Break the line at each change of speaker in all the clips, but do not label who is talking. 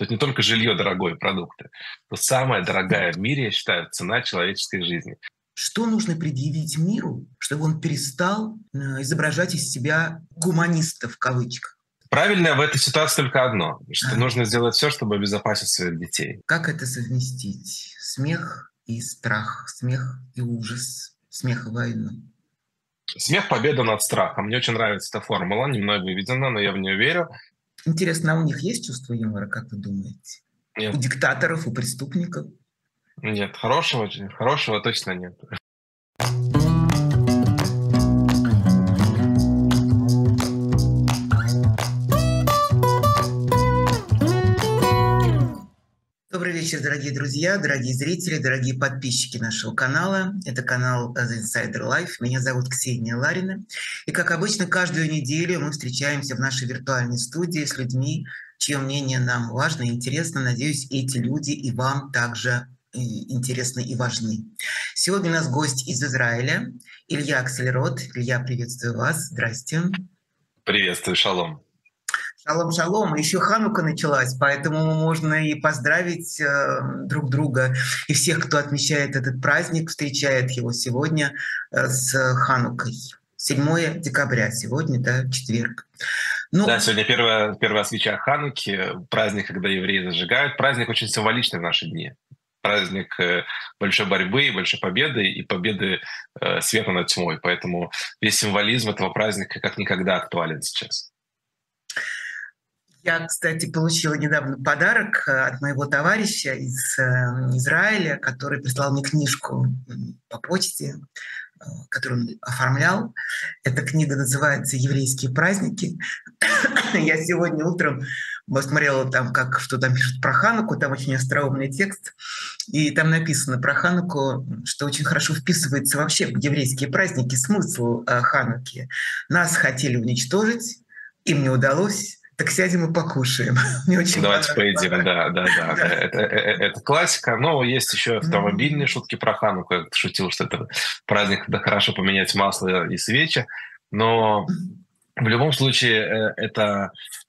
Тут не только жилье дорогое, продукты. Тут самая дорогая в мире, я считаю, цена человеческой жизни.
Что нужно предъявить миру, чтобы он перестал изображать из себя гуманиста в кавычках?
Правильное в этой ситуации только одно, что
А,
нужно сделать все, чтобы обезопасить своих детей.
Как это совместить? Смех и страх, смех и ужас, смех и войну.
Смех — победа над страхом. Мне очень нравится эта формула, немного выведена, но я в нее верю.
Интересно, а у них есть чувство юмора, как вы думаете? У
Нет,
диктаторов, у преступников?
нет, хорошего точно нет.
Добрый вечер, дорогие друзья, дорогие зрители, дорогие подписчики нашего канала. Это канал The Insider Life. Меня зовут Ксения Ларина. И, как обычно, каждую неделю мы встречаемся в нашей виртуальной студии с людьми, чье мнение нам важно и интересно. Надеюсь, эти люди и вам также интересны и важны. Сегодня у нас гость из Израиля, Илья Аксельрод. Илья, приветствую вас. Здрасте.
Приветствую, шалом.
Шалом, шалом. Еще Ханука началась, поэтому можно и поздравить друг друга. И всех, кто отмечает этот праздник, встречает его сегодня с Ханукой. 7 декабря сегодня, да, четверг.
Да, сегодня первая свеча Хануки, праздник, когда евреи зажигают. Праздник очень символичный в наши дни. Праздник большой борьбы, большой победы и победы света над тьмой. Поэтому весь символизм этого праздника как никогда актуален сейчас.
Я, кстати, получила недавно подарок от моего товарища из Израиля, который прислал мне книжку по почте, которую он оформлял. Эта книга называется «Еврейские праздники». Я сегодня утром посмотрела там, что там пишут про Хануку, там очень остроумный текст, и там написано про Хануку, что очень хорошо вписывается вообще в еврейские праздники смысл Хануки. Нас хотели уничтожить, им не удалось, так сядем и покушаем. Мне очень
Давайте поедим, да.
Да.
Это классика. Но есть еще автомобильные шутки про Хануку. Я шутил, что это праздник, когда хорошо поменять масло и свечи. Но в любом случае это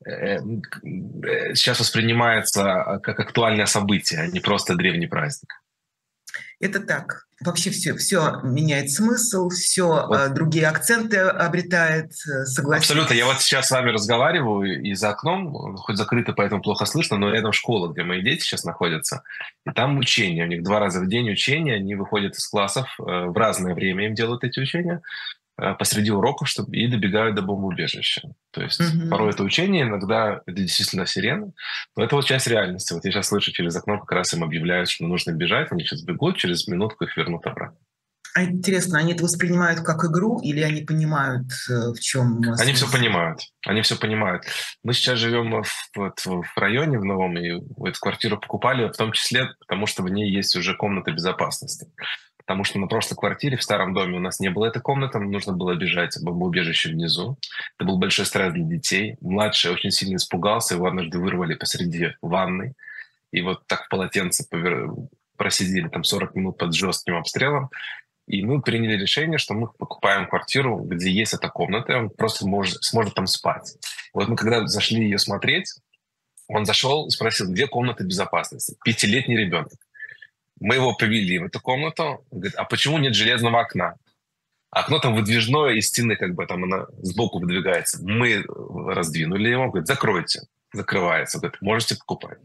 сейчас воспринимается как актуальное событие, а не просто древний праздник.
Это так. Вообще все меняет смысл, все
Вот.
другие акценты обретает, согласитесь.
Абсолютно. Я вот сейчас с вами разговариваю, и за окном, хоть закрыто, поэтому плохо слышно, но рядом школа, где мои дети сейчас находятся. И там учения. У них 2 раза в день учения. Они выходят из классов в разное время, им делают эти учения посреди уроков, и добегают до бомбоубежища. То есть порой это учение, иногда это действительно сирена, но это вот часть реальности. Вот я сейчас слышу через окно, как раз им объявляют, что нужно бежать, они сейчас бегут, через минутку их вернут обратно.
А интересно, они это воспринимают как игру или они понимают, в чем смысл?
Они все понимают. Мы сейчас живем в районе в новом, и эту квартиру покупали в том числе, потому что в ней есть уже комната безопасности. Потому что на прошлой квартире в старом доме у нас не было этой комнаты, нам нужно было бежать в бомбоубежище внизу. Это был большой стресс для детей. Младший очень сильно испугался, его однажды вырвали посреди ванной. И вот так в полотенце просидели там 40 минут под жестким обстрелом. И мы приняли решение, что мы покупаем квартиру, где есть эта комната, и он просто сможет там спать. Вот мы когда зашли ее смотреть, он зашел и спросил, где комната безопасности? 5-летний ребенок. Мы его привели в эту комнату. Он говорит, а почему нет железного окна? Окно там выдвижное, из стены как бы там она сбоку выдвигается. Мы раздвинули его. Он говорит, закройте. Закрывается. Говорит, можете покупать.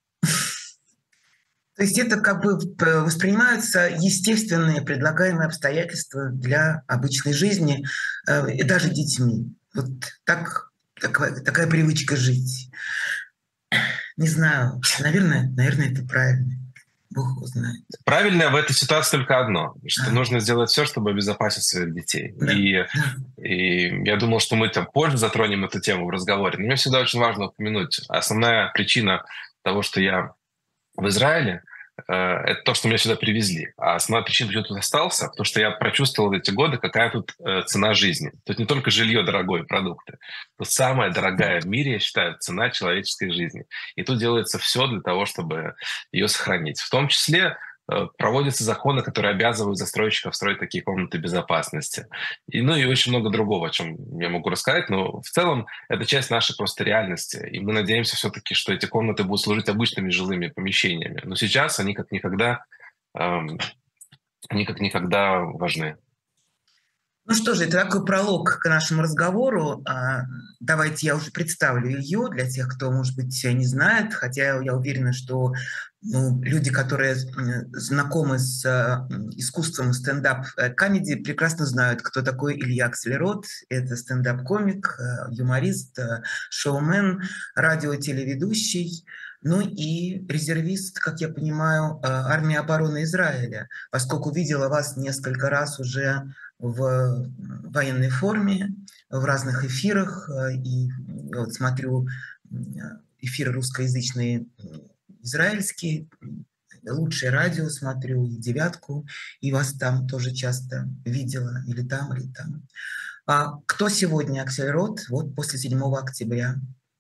То есть это как бы воспринимаются естественные предлагаемые обстоятельства для обычной жизни, и даже детьми. Вот такая привычка жить. Не знаю, наверное, это правильно. Бог его знает.
Правильное в этой ситуации только одно, что нужно сделать все, чтобы обезопасить своих детей.
Да,
и я думал, что мы там позже затронем эту тему в разговоре. Но мне всегда очень важно упомянуть. Основная причина того, что я в Израиле, это то, что меня сюда привезли. А основная причина, почему я тут остался, потому что я прочувствовал эти годы, какая тут цена жизни. Тут не только жилье дорогое, продукты. Тут самая дорогая в мире, я считаю, цена человеческой жизни. И тут делается все для того, чтобы ее сохранить. В том числе проводятся законы, которые обязывают застройщиков строить такие комнаты безопасности. И очень много другого, о чем я могу рассказать. Но в целом это часть нашей просто реальности. И мы надеемся все-таки, что эти комнаты будут служить обычными жилыми помещениями. Но сейчас эм, они как никогда важны.
Ну что же, это такой пролог к нашему разговору. Давайте я уже представлю ее для тех, кто, может быть, не знает, хотя я уверена, что люди, которые знакомы с искусством стендап-комедии, прекрасно знают, кто такой Илья Аксельрод. Это стендап-комик, юморист, шоумен, радиотелеведущий, ну и резервист, как я понимаю, армии обороны Израиля, поскольку видела вас несколько раз уже в военной форме, в разных эфирах. И вот смотрю эфиры русскоязычные, израильские, лучшее радио смотрю, и «Девятку», и вас там тоже часто видела, или там, или там. А кто сегодня Аксельрод, вот после 7 октября?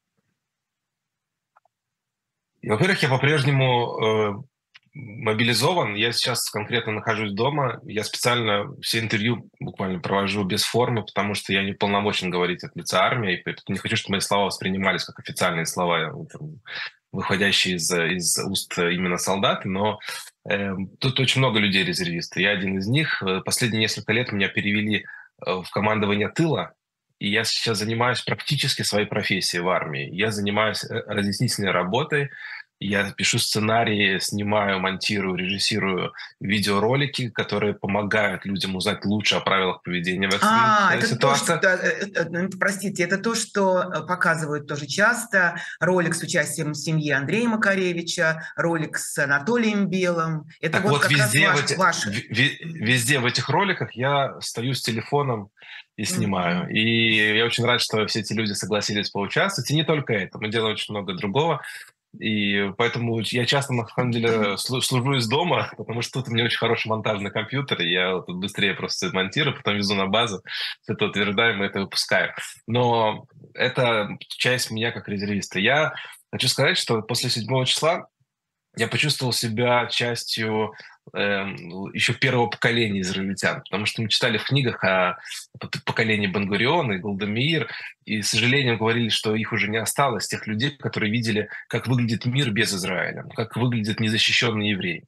Во-первых, я по-прежнему мобилизован. Я сейчас конкретно нахожусь дома. Я специально все интервью буквально провожу без формы, потому что я не полномочен говорить от лица армии. И не хочу, чтобы мои слова воспринимались как официальные слова, выходящие из уст именно солдат. Но тут очень много людей резервисты. Я один из них. Последние несколько лет меня перевели в командование тыла. И я сейчас занимаюсь практически своей профессией в армии. Я занимаюсь разъяснительной работой. Я пишу сценарии, снимаю, монтирую, режиссирую видеоролики, которые помогают людям узнать лучше о правилах поведения в экстренных ситуациях.
Простите, это то, что показывают тоже часто. Ролик с участием семьи Андрея Макаревича, ролик с Анатолием Белым. Это
Так
вот
вот,
как
везде,
раз ваш...
везде в этих роликах я стою с телефоном и снимаю. И я очень рад, что все эти люди согласились поучаствовать. И не только это, мы делаем очень много другого. И поэтому я часто, на самом деле, служу из дома, потому что тут у меня очень хороший монтажный компьютер, и я тут быстрее просто монтирую, потом везу на базу, все это утверждаем, и это выпускаю. Но это часть меня как резервиста. Я хочу сказать, что после 7 числа я почувствовал себя частью еще первого поколения израильтян, потому что мы читали в книгах о поколении Бен-Гуриона и Голда-Меир, и, с сожалением, говорили, что их уже не осталось, тех людей, которые видели, как выглядит мир без Израиля, как выглядит незащищенный еврей,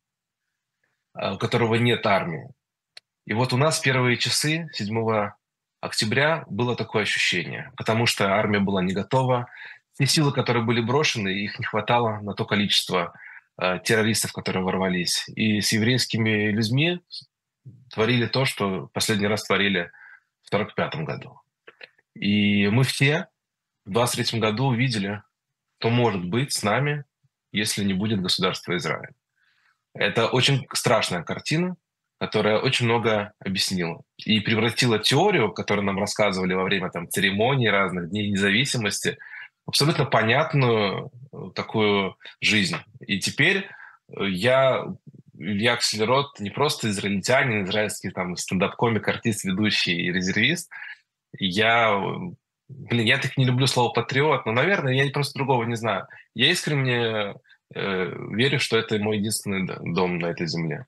у которого нет армии. И вот у нас первые часы 7 октября было такое ощущение, потому что армия была не готова, те силы, которые были брошены, их не хватало на то количество террористов, которые ворвались. И с еврейскими людьми творили то, что последний раз творили в 1945 году. И мы все в 1923 году увидели, что может быть с нами, если не будет государства Израиль. Это очень страшная картина, которая очень много объяснила. И превратила теорию, которую нам рассказывали во время церемоний разных, Дней независимости, в абсолютно понятную такую жизнь. И теперь я Аксельрод не просто израильтянин, израильский стендап-комик, артист, ведущий и резервист. Я так не люблю слово «патриот», но, наверное, я просто другого не знаю. Я искренне верю, что это мой единственный дом на этой земле.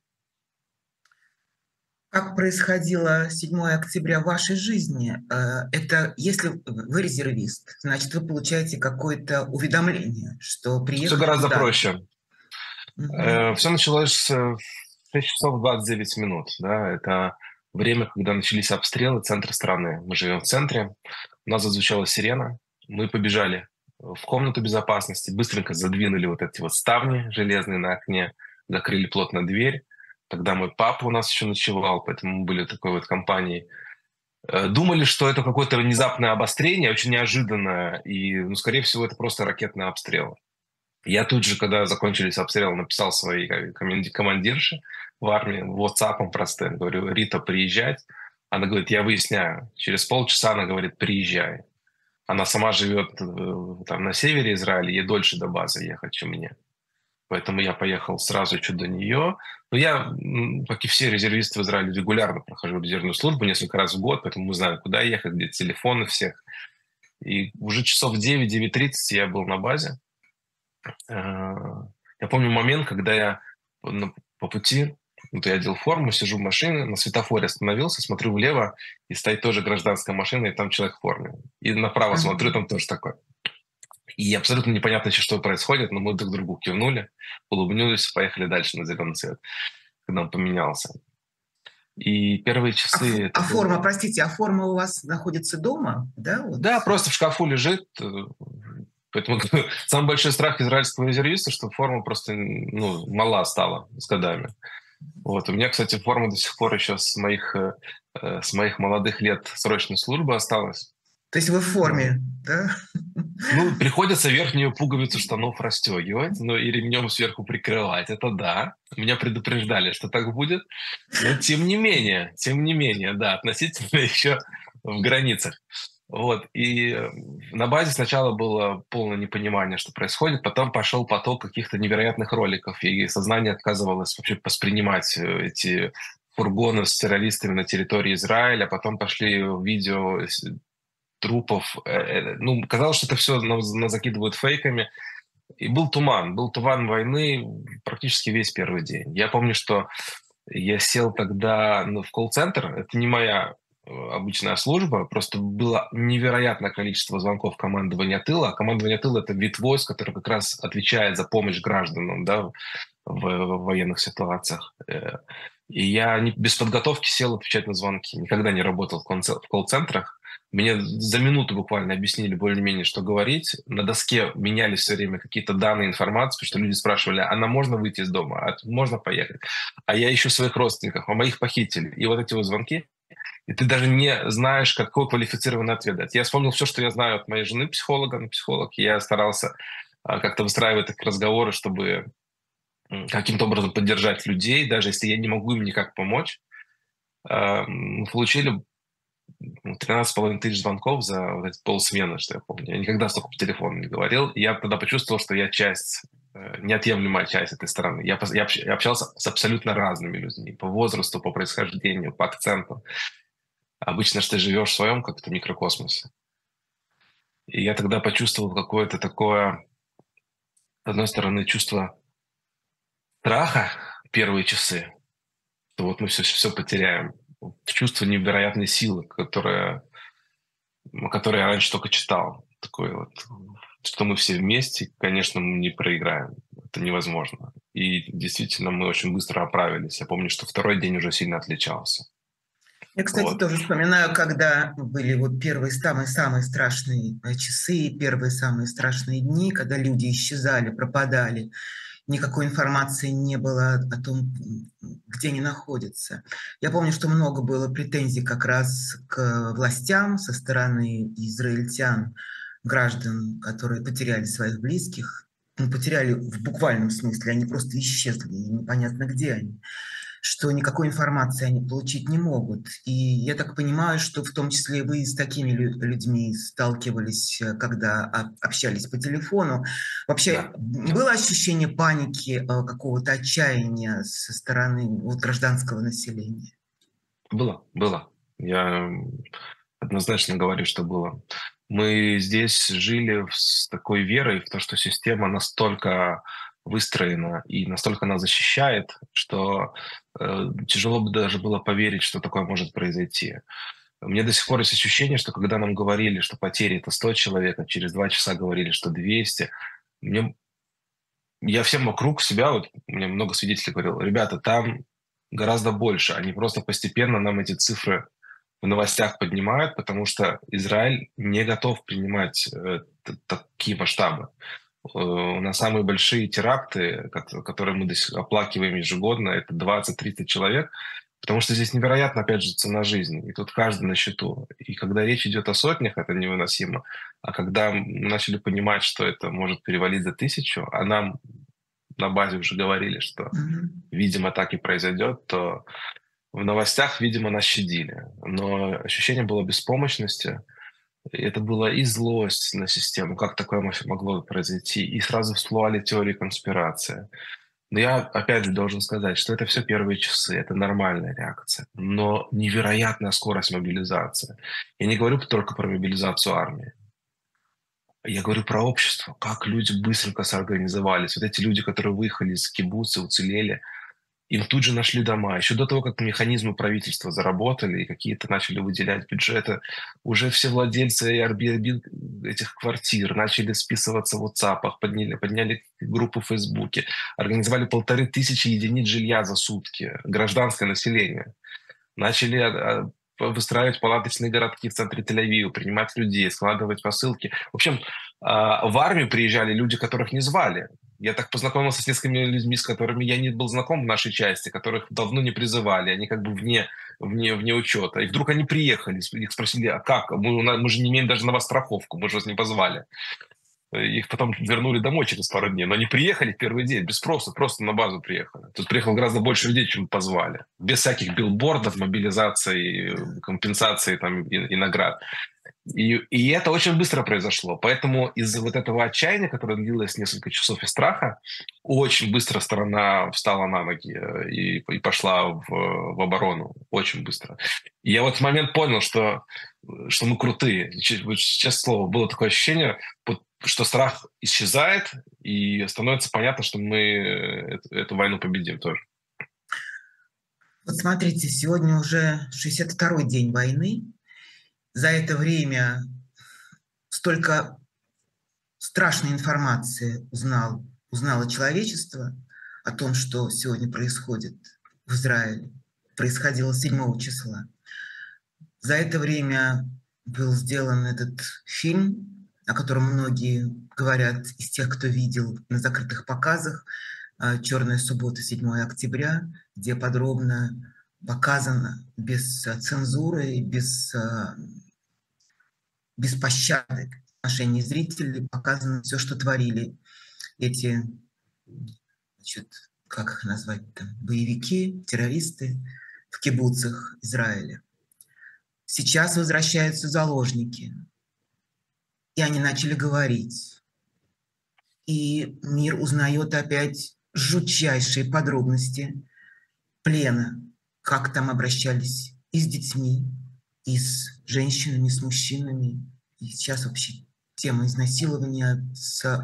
Как происходило 7 октября в вашей жизни? Это если вы резервист, значит, вы получаете какое-то уведомление, что приехали
Все гораздо
туда.
проще. Все началось с 6 часов 29 минут. Да? Это время, когда начались обстрелы центра страны. Мы живем в центре. У нас зазвучала сирена. Мы побежали в комнату безопасности, быстренько задвинули вот эти вот ставни железные на окне, закрыли плотно дверь. Тогда мой папа у нас еще ночевал, поэтому мы были такой вот компанией. Думали, что это какое-то внезапное обострение, очень неожиданное, и, скорее всего, это просто ракетный обстрел. Я тут же, когда закончились обстрелы, написал своей командирше в армии, WhatsApp простым, говорю: Рита, приезжать. Она говорит: я выясняю. Через полчаса она говорит: приезжай. Она сама живет на севере Израиля, ей дольше до базы ехать, чем мне. Поэтому я поехал сразу чуть до нее. Но я, как и все резервисты в Израиле, регулярно прохожу резервную службу несколько раз в год, поэтому мы знаем, куда ехать, где телефоны всех. И уже часов 9-9:30 я был на базе. Я помню момент, когда я по пути, вот я одел форму, сижу в машине, на светофоре остановился, смотрю влево, и стоит тоже гражданская машина, и там человек в форме. И направо смотрю, там тоже такой. И абсолютно непонятно, что происходит, но мы друг другу кивнули, улыбнулись, поехали дальше на зеленый свет, когда он поменялся. И первые часы...
А форма, простите, а форма у вас находится дома? Да, вот.
Да, просто в шкафу лежит. Поэтому самый большой страх израильского резервиста, что форма просто мала стала с годами. Вот. У меня, кстати, форма до сих пор еще с моих молодых лет срочной службы осталась.
То есть вы в форме, да?
Приходится верхнюю пуговицу штанов расстегивать, и ремнем сверху прикрывать. Это да. Меня предупреждали, что так будет. Но тем не менее, да, относительно еще в границах. Вот. И на базе сначала было полное непонимание, что происходит. Потом пошел поток каких-то невероятных роликов. И сознание отказывалось вообще воспринимать эти фургоны с террористами на территории Израиля. Потом пошли видео трупов. Казалось, что это все закидывают фейками. И был туман войны практически весь первый день. Я помню, что я сел тогда в колл-центр. Это не моя обычная служба, просто было невероятное количество звонков командования тыла. Командование тыла — это вид войск, который как раз отвечает за помощь гражданам, да, в военных ситуациях. И я без подготовки сел отвечать на звонки. Никогда не работал в колл-центрах. Мне за минуту буквально объяснили более-менее, что говорить. На доске менялись все время какие-то данные, информации, потому что люди спрашивали, а нам можно выйти из дома, а можно поехать? А я ищу своих родственников, а моих похитили. И вот эти вот звонки, и ты даже не знаешь, какой квалифицированный ответ дать. Я вспомнил все, что я знаю от моей жены, психолог, и я старался как-то выстраивать такие разговоры, чтобы каким-то образом поддержать людей, даже если я не могу им никак помочь. Получили 13,5 тысяч звонков за вот эти полсмены, что я помню. Я никогда столько по телефону не говорил. И я тогда почувствовал, что я неотъемлемая часть этой страны. Я общался с абсолютно разными людьми. По возрасту, по происхождению, по акценту. Обычно что ты живешь в своем как-то микрокосмосе. И я тогда почувствовал какое-то такое, с одной стороны, чувство страха первые часы, что вот мы все потеряем. Чувство невероятной силы, которое я раньше только читал. Такое вот, что мы все вместе, конечно, мы не проиграем. Это невозможно. И действительно, мы очень быстро оправились. Я помню, что второй день уже сильно отличался.
Я, кстати, тоже вспоминаю, когда были вот первые самые страшные часы, первые самые страшные дни, когда люди исчезали, пропадали. Никакой информации не было о том, где они находятся. Я помню, что много было претензий как раз к властям со стороны израильтян, граждан, которые потеряли своих близких. Потеряли в буквальном смысле, они просто исчезли, непонятно где они, что никакой информации они получить не могут. И я так понимаю, что в том числе вы с такими людьми сталкивались, когда общались по телефону. Вообще, да, было ощущение паники, какого-то отчаяния со стороны гражданского населения?
Было. Я однозначно говорю, что было. Мы здесь жили с такой верой в то, что система настолько выстроена и настолько нас защищает, что тяжело бы даже было поверить, что такое может произойти. У меня до сих пор есть ощущение, что когда нам говорили, что потери — это 100 человек, а через 2 часа говорили, что 200, я всем вокруг себя, вот мне много свидетелей говорил, ребята, там гораздо больше, они просто постепенно нам эти цифры в новостях поднимают, потому что Израиль не готов принимать такие масштабы. У нас самые большие теракты, которые мы оплакиваем ежегодно, это 20-30 человек, потому что здесь невероятно, опять же, цена жизни, и тут каждый на счету. И когда речь идет о сотнях, это невыносимо. А когда мы начали понимать, что это может перевалить за 1000, а нам на базе уже говорили, что, видимо, так и произойдет, то в новостях, видимо, нас щадили. Но ощущение было беспомощности. Это была и злость на систему, как такое могло произойти, и сразу всплывали теории конспирации. Но я, опять же, должен сказать, что это все первые часы, это нормальная реакция, но невероятная скорость мобилизации. Я не говорю только про мобилизацию армии. Я говорю про общество, как люди быстренько соорганизовались. Вот эти люди, которые выехали из кибуца, уцелели, им тут же нашли дома. Еще до того, как механизмы правительства заработали и какие-то начали выделять бюджеты, уже все владельцы Airbnb этих квартир начали списываться в WhatsApp, подняли группы в Фейсбуке, организовали 1500 единиц жилья за сутки, гражданское население. Начали выстраивать палаточные городки в центре Тель-Авива, принимать людей, складывать посылки. В общем, в армию приезжали люди, которых не звали. Я так познакомился с несколькими людьми, с которыми я не был знаком в нашей части, которых давно не призывали, они как бы вне учета. И вдруг они приехали, их спросили, а как? Мы же не имеем даже на вас страховку, мы же вас не позвали. Их потом вернули домой через пару дней. Но они приехали в первый день, без спроса, просто на базу приехали. Тут приехало гораздо больше людей, чем позвали. Без всяких билбордов, мобилизации, компенсации там, и наград. И это очень быстро произошло. Поэтому из-за вот этого отчаяния, которое длилось несколько часов, и страха, очень быстро страна встала на ноги и пошла в оборону. Очень быстро. И я вот в момент понял, что мы крутые. Честное слово, было такое ощущение, что страх исчезает, и становится понятно, что мы эту войну победим тоже.
Вот смотрите, сегодня уже 62-й день войны. За это время столько страшной информации узнало человечество о том, что сегодня происходит в Израиле. Происходило 7 числа. За это время был сделан этот фильм, о котором многие говорят из тех, кто видел на закрытых показах, «Черная суббота, 7 октября», где подробно показано без цензуры, без пощады в отношении зрителей, показано все, что творили эти, как их назвать, боевики, террористы в кибуцах Израиля. Сейчас возвращаются заложники, и они начали говорить. И мир узнает опять жутчайшие подробности плена, как там обращались и с детьми, и с женщинами, с мужчинами. И сейчас вообще тема изнасилования с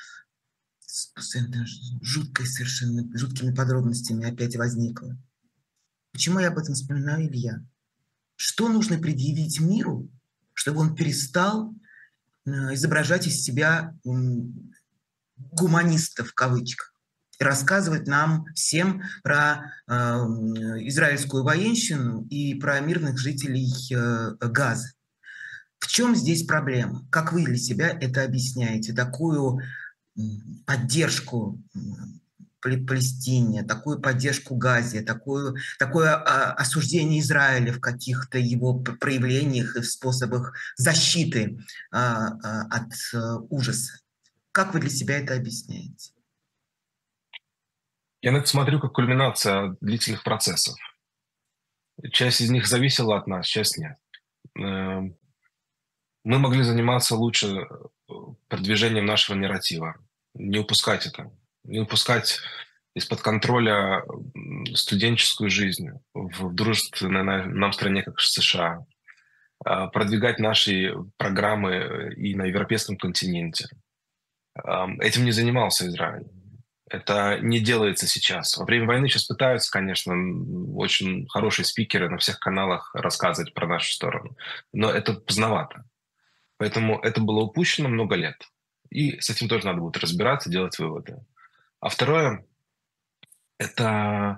жуткими подробностями опять возникла. Почему я об этом вспоминаю, Илья? Что нужно предъявить миру, чтобы он перестал изображать из себя гуманиста в кавычках и рассказывать нам всем про израильскую военщину и про мирных жителей Газы? В чем здесь проблема? Как вы для себя это объясняете? Такую поддержку Палестине, такую поддержку Газе, такое осуждение Израиля в каких-то его проявлениях и в способах защиты от ужаса. Как вы для себя это объясняете?
Я на это смотрю как кульминация длительных процессов. Часть из них зависела от нас, часть нет. Мы могли заниматься лучше продвижением нашего нарратива, не упускать это, не упускать из-под контроля студенческую жизнь в дружественной нам стране, как США, продвигать наши программы и на европейском континенте. Этим не занимался Израиль. Это не делается сейчас. Во время войны сейчас пытаются, конечно, очень хорошие спикеры на всех каналах рассказывать про нашу сторону, но это поздновато. Поэтому это было упущено много лет. И с этим тоже надо будет разбираться, делать выводы. А второе, это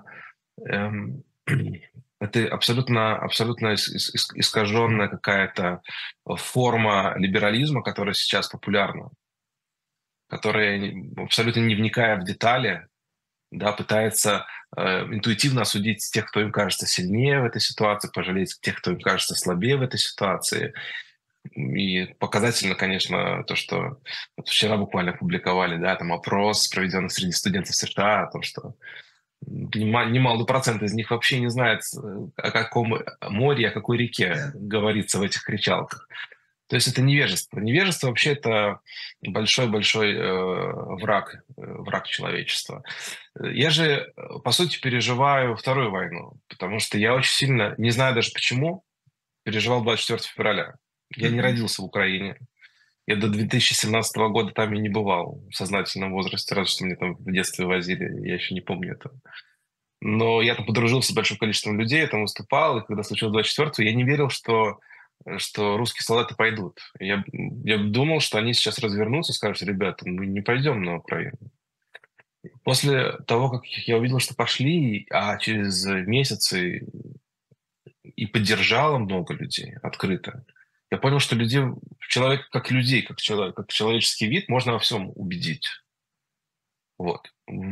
абсолютно искаженная какая-то форма либерализма, которая сейчас популярна, которая, абсолютно не вникая в детали, да, пытается интуитивно осудить тех, кто им кажется сильнее в этой ситуации, пожалеть тех, кто им кажется слабее в этой ситуации. И показательно, конечно, то, что вот вчера буквально публиковали, да, там опрос, проведенный среди студентов США, о том, что немалый процент из них вообще не знает, о каком море, о какой реке говорится в этих кричалках. То есть это невежество. Невежество вообще это большой-большой враг человечества. Я же, по сути, переживаю вторую войну, потому что я очень сильно, не знаю даже почему, переживал 24 февраля. Я не родился в Украине. Я до 2017 года там и не бывал в сознательном возрасте, разве что мне там в детстве возили, я еще не помню этого. но я там подружился с большим количеством людей, я там выступал, и когда случилось 24-го, я не верил, что русские солдаты пойдут. Я думал, что они сейчас развернутся и скажут: ребята, мы не пойдем на Украину. После того, как я увидел, что пошли, а через месяцы и поддержало много людей открыто, я понял, что человек как людей, как человеческий вид можно во всем убедить. Вот.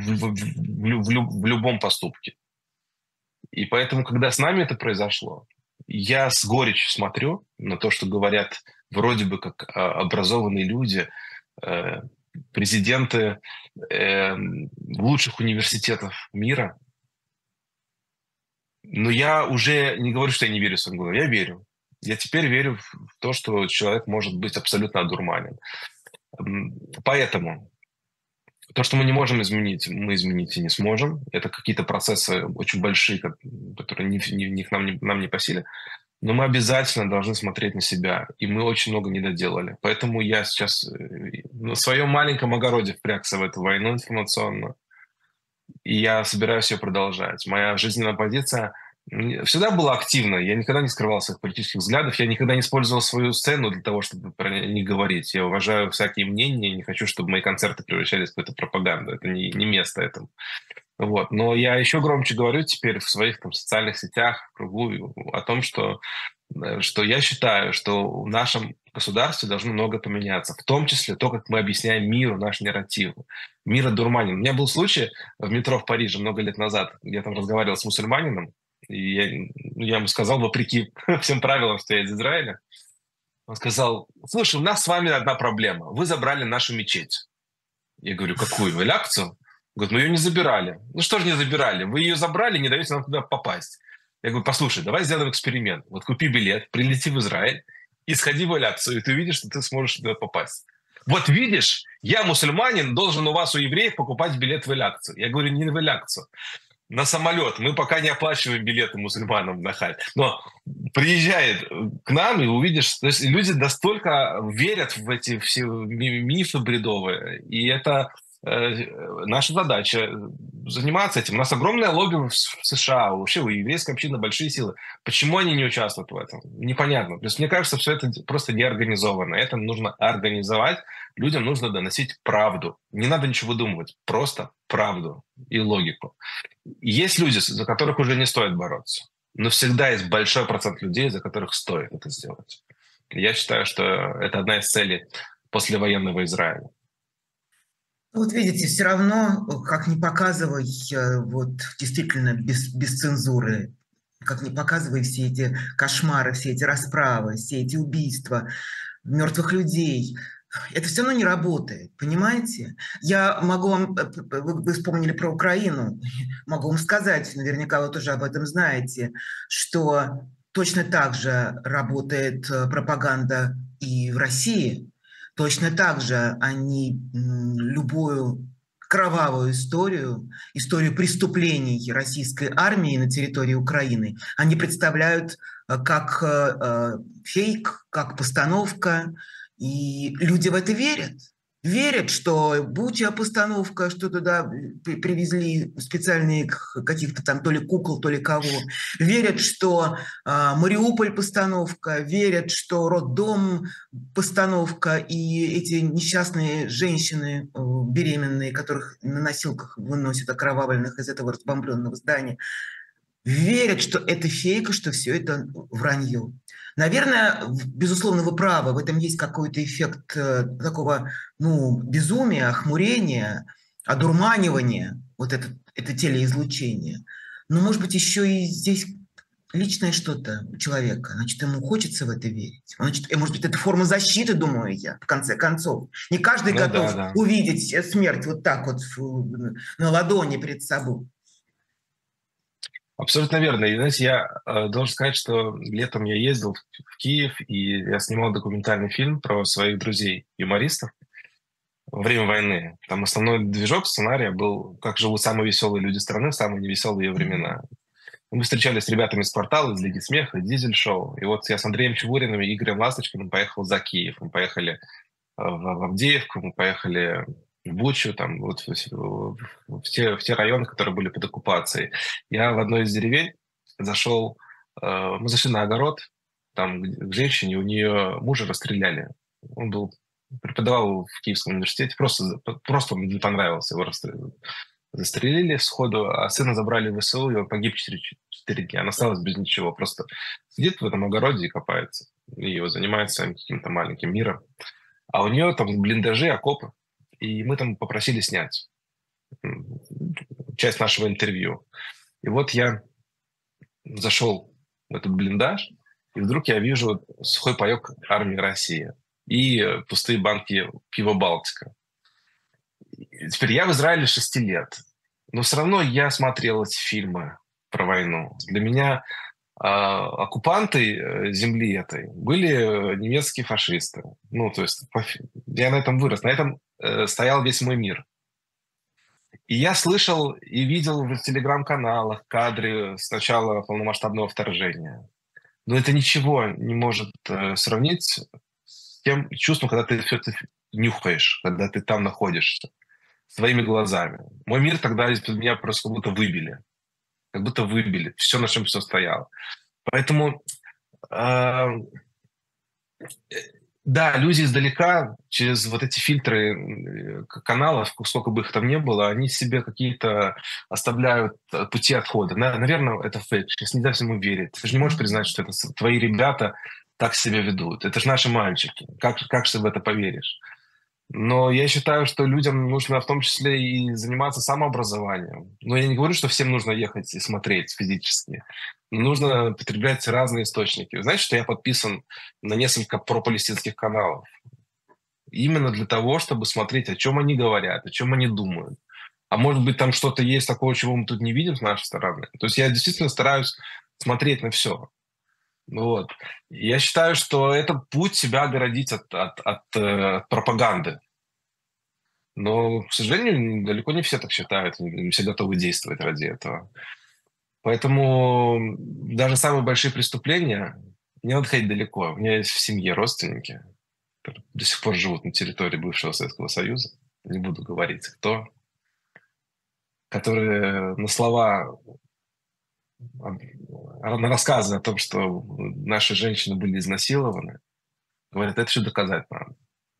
В любом поступке. И поэтому, когда с нами это произошло, я с горечью смотрю на то, что говорят вроде бы как образованные люди, президенты лучших университетов мира. Но я уже не говорю, что я не верю в своим глазам. Я верю. Я теперь верю в то, что человек может быть абсолютно одурманен. Поэтому то, что мы не можем изменить, мы изменить и не сможем. Это какие-то процессы очень большие, которые нам не по силе. Но мы обязательно должны смотреть на себя. И мы очень много не доделали. Поэтому я сейчас на своем маленьком огороде впрягся в эту войну информационную. И я собираюсь ее продолжать. Моя жизненная позиция всегда была активной. Я никогда не скрывал своих политических взглядов. Я никогда не использовал свою сцену для того, чтобы про них говорить. Я уважаю всякие мнения. Не хочу, чтобы мои концерты превращались в какую-то пропаганду. Это не место этому. Вот. Но я еще громче говорю теперь в своих там социальных сетях, в кругу, о том, что я считаю, что в нашем государстве должно много поменяться. В том числе то, как мы объясняем миру наш нарратив. Мир одурманен. У меня был случай в метро в Париже много лет назад. Я там разговаривал с мусульманином. И я ему сказал, вопреки всем правилам, что я из Израиля, он сказал: слушай, у нас с вами одна проблема. Вы забрали нашу мечеть. Я говорю: какую? Аль-Акцу? Говорит: мы ее не забирали. Ну что же не забирали? Вы ее забрали, не даете нам туда попасть. Я говорю: послушай, давай сделаем эксперимент. Вот купи билет, прилети в Израиль и сходи в Аль-Акцу, и ты увидишь, что ты сможешь туда попасть. Вот видишь, я, мусульманин, должен у вас, у евреев, покупать билет в Аль-Акцу. Я говорю: не в Аль-Акцу, на самолет. Мы пока не оплачиваем билеты мусульманам на хадж. Но приезжает к нам и увидишь, то есть люди настолько верят в эти все мифы бредовые. И это наша задача заниматься этим. У нас огромное лобби в США, вообще у еврейской общины большие силы. Почему они не участвуют в этом? Непонятно. То есть мне кажется, все это просто не организовано. Это нужно организовать. Людям нужно доносить правду. Не надо ничего выдумывать. Просто правду и логику. Есть люди, за которых уже не стоит бороться. Но всегда есть большой процент людей, за которых стоит это сделать. Я считаю, что это одна из целей послевоенного Израиля.
Вот видите, все равно, как ни показывай, вот действительно без цензуры, как ни показывай все эти кошмары, все эти расправы, все эти убийства мертвых людей, это все равно не работает, понимаете? Я могу вам, вы вспомнили про Украину, могу вам сказать, наверняка вы тоже об этом знаете, что точно так же работает пропаганда и в России. Точно так же они любую кровавую историю преступлений российской армии на территории Украины, они представляют как фейк, как постановка, и люди в это верят. Верят, что Буча постановка, что туда привезли специальные каких-то там то ли кукол, то ли кого. Верят, что Мариуполь постановка, верят, что роддом постановка, и эти несчастные женщины беременные, которых на носилках выносят окровавленных из этого разбомбленного здания, верят, что это фейк, что все это вранье. Наверное, безусловно, вы правы, в этом есть какой-то эффект такого, безумия, охмурения, одурманивания, вот это телеизлучение. Но, может быть, еще и здесь личное что-то у человека, значит, ему хочется в это верить. Значит, может быть, это форма защиты, думаю я, в конце концов. Не каждый готов увидеть смерть вот так вот на ладони перед собой.
Абсолютно верно. И, знаете, я должен сказать, что летом я ездил в Киев, и я снимал документальный фильм про своих друзей-юмористов во время войны. Там основной движок сценария был «Как живут самые веселые люди страны в самые невеселые ее времена». Мы встречались с ребятами из «Квартала», из «Лиги смеха», «Дизель-шоу». И вот я с Андреем Чебуриным и Игорем Ласточкиным поехал за Киев. Мы поехали в Авдеевку, мы поехали в Бучу, там, вот в те районы, которые были под оккупацией. Я в одной из деревень зашел, мы зашли на огород, там к женщине, у нее мужа расстреляли. Он преподавал в Киевском университете, просто он не понравился, его застрелили сходу, а сына забрали в ВСУ, и он погиб 4 дня. Она осталась без ничего, просто сидит в этом огороде и копается, и занимается своим каким-то маленьким миром. А у нее там блиндажи, окопы. И мы там попросили снять часть нашего интервью. И вот я зашел в этот блиндаж, и вдруг я вижу сухой паек армии России и пустые банки пива «Балтика». И теперь я в Израиле 6 лет, но все равно я смотрел эти фильмы про войну. Для меня оккупанты земли этой были немецкие фашисты. Ну, то есть я на этом вырос, на этом стоял весь мой мир. И я слышал и видел в телеграм-каналах кадры с начала полномасштабного вторжения. Но это ничего не может сравнить с тем чувством, когда ты все это нюхаешь, когда ты там находишься, своими глазами. Мой мир тогда из-под меня просто как будто выбили. Как будто выбили. Все, на чем все стояло. Поэтому да, люди издалека, через вот эти фильтры каналов, сколько бы их там ни было, они себе какие-то оставляют пути отхода. Наверное, это фейк. Сейчас нельзя всему верить. Ты же не можешь признать, что это твои ребята так себя ведут. Это же наши мальчики. Как же ты в это поверишь? Но я считаю, что людям нужно в том числе и заниматься самообразованием. Но я не говорю, что всем нужно ехать и смотреть физически. Нужно потреблять разные источники. Вы знаете, что я подписан на несколько пропалестинских каналов? Именно для того, чтобы смотреть, о чем они говорят, о чем они думают. А может быть, там что-то есть такого, чего мы тут не видим с нашей стороны. То есть я действительно стараюсь смотреть на все. Вот. Я считаю, что это путь себя огородить от пропаганды. Но, к сожалению, далеко не все так считают, не все готовы действовать ради этого. Поэтому даже самые большие преступления не надо ходить далеко. У меня есть в семье родственники, которые до сих пор живут на территории бывшего Советского Союза. Не буду говорить, кто. Которые на слова, на рассказы о том, что наши женщины были изнасилованы, говорят, это все доказать надо.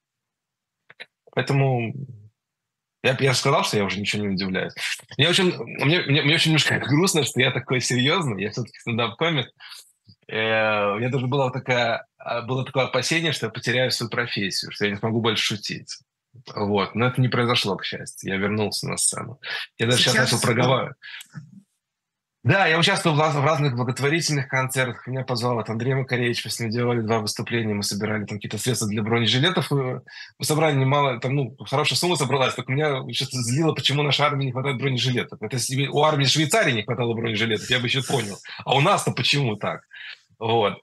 Поэтому я же сказал, что я уже ничего не удивляюсь. Мне очень немножко грустно, что я такой серьезный, я все-таки стендап-комик. У меня даже было такое опасение, что я потеряю свою профессию, что я не смогу больше шутить. Вот. Но это не произошло, к счастью. Я вернулся на сцену. Я даже сейчас начал проговаривать. Да, я участвовал в разных благотворительных концертах. Меня позвал Андрей Макаревич, мы с ним делали 2 выступления, мы собирали там какие-то средства для бронежилетов. Мы собрали немало, там, хорошая сумма собралась, только меня что-то злило, почему нашей армии не хватает бронежилетов. Это если у армии Швейцарии не хватало бронежилетов, я бы еще понял. А у нас-то почему так? Вот.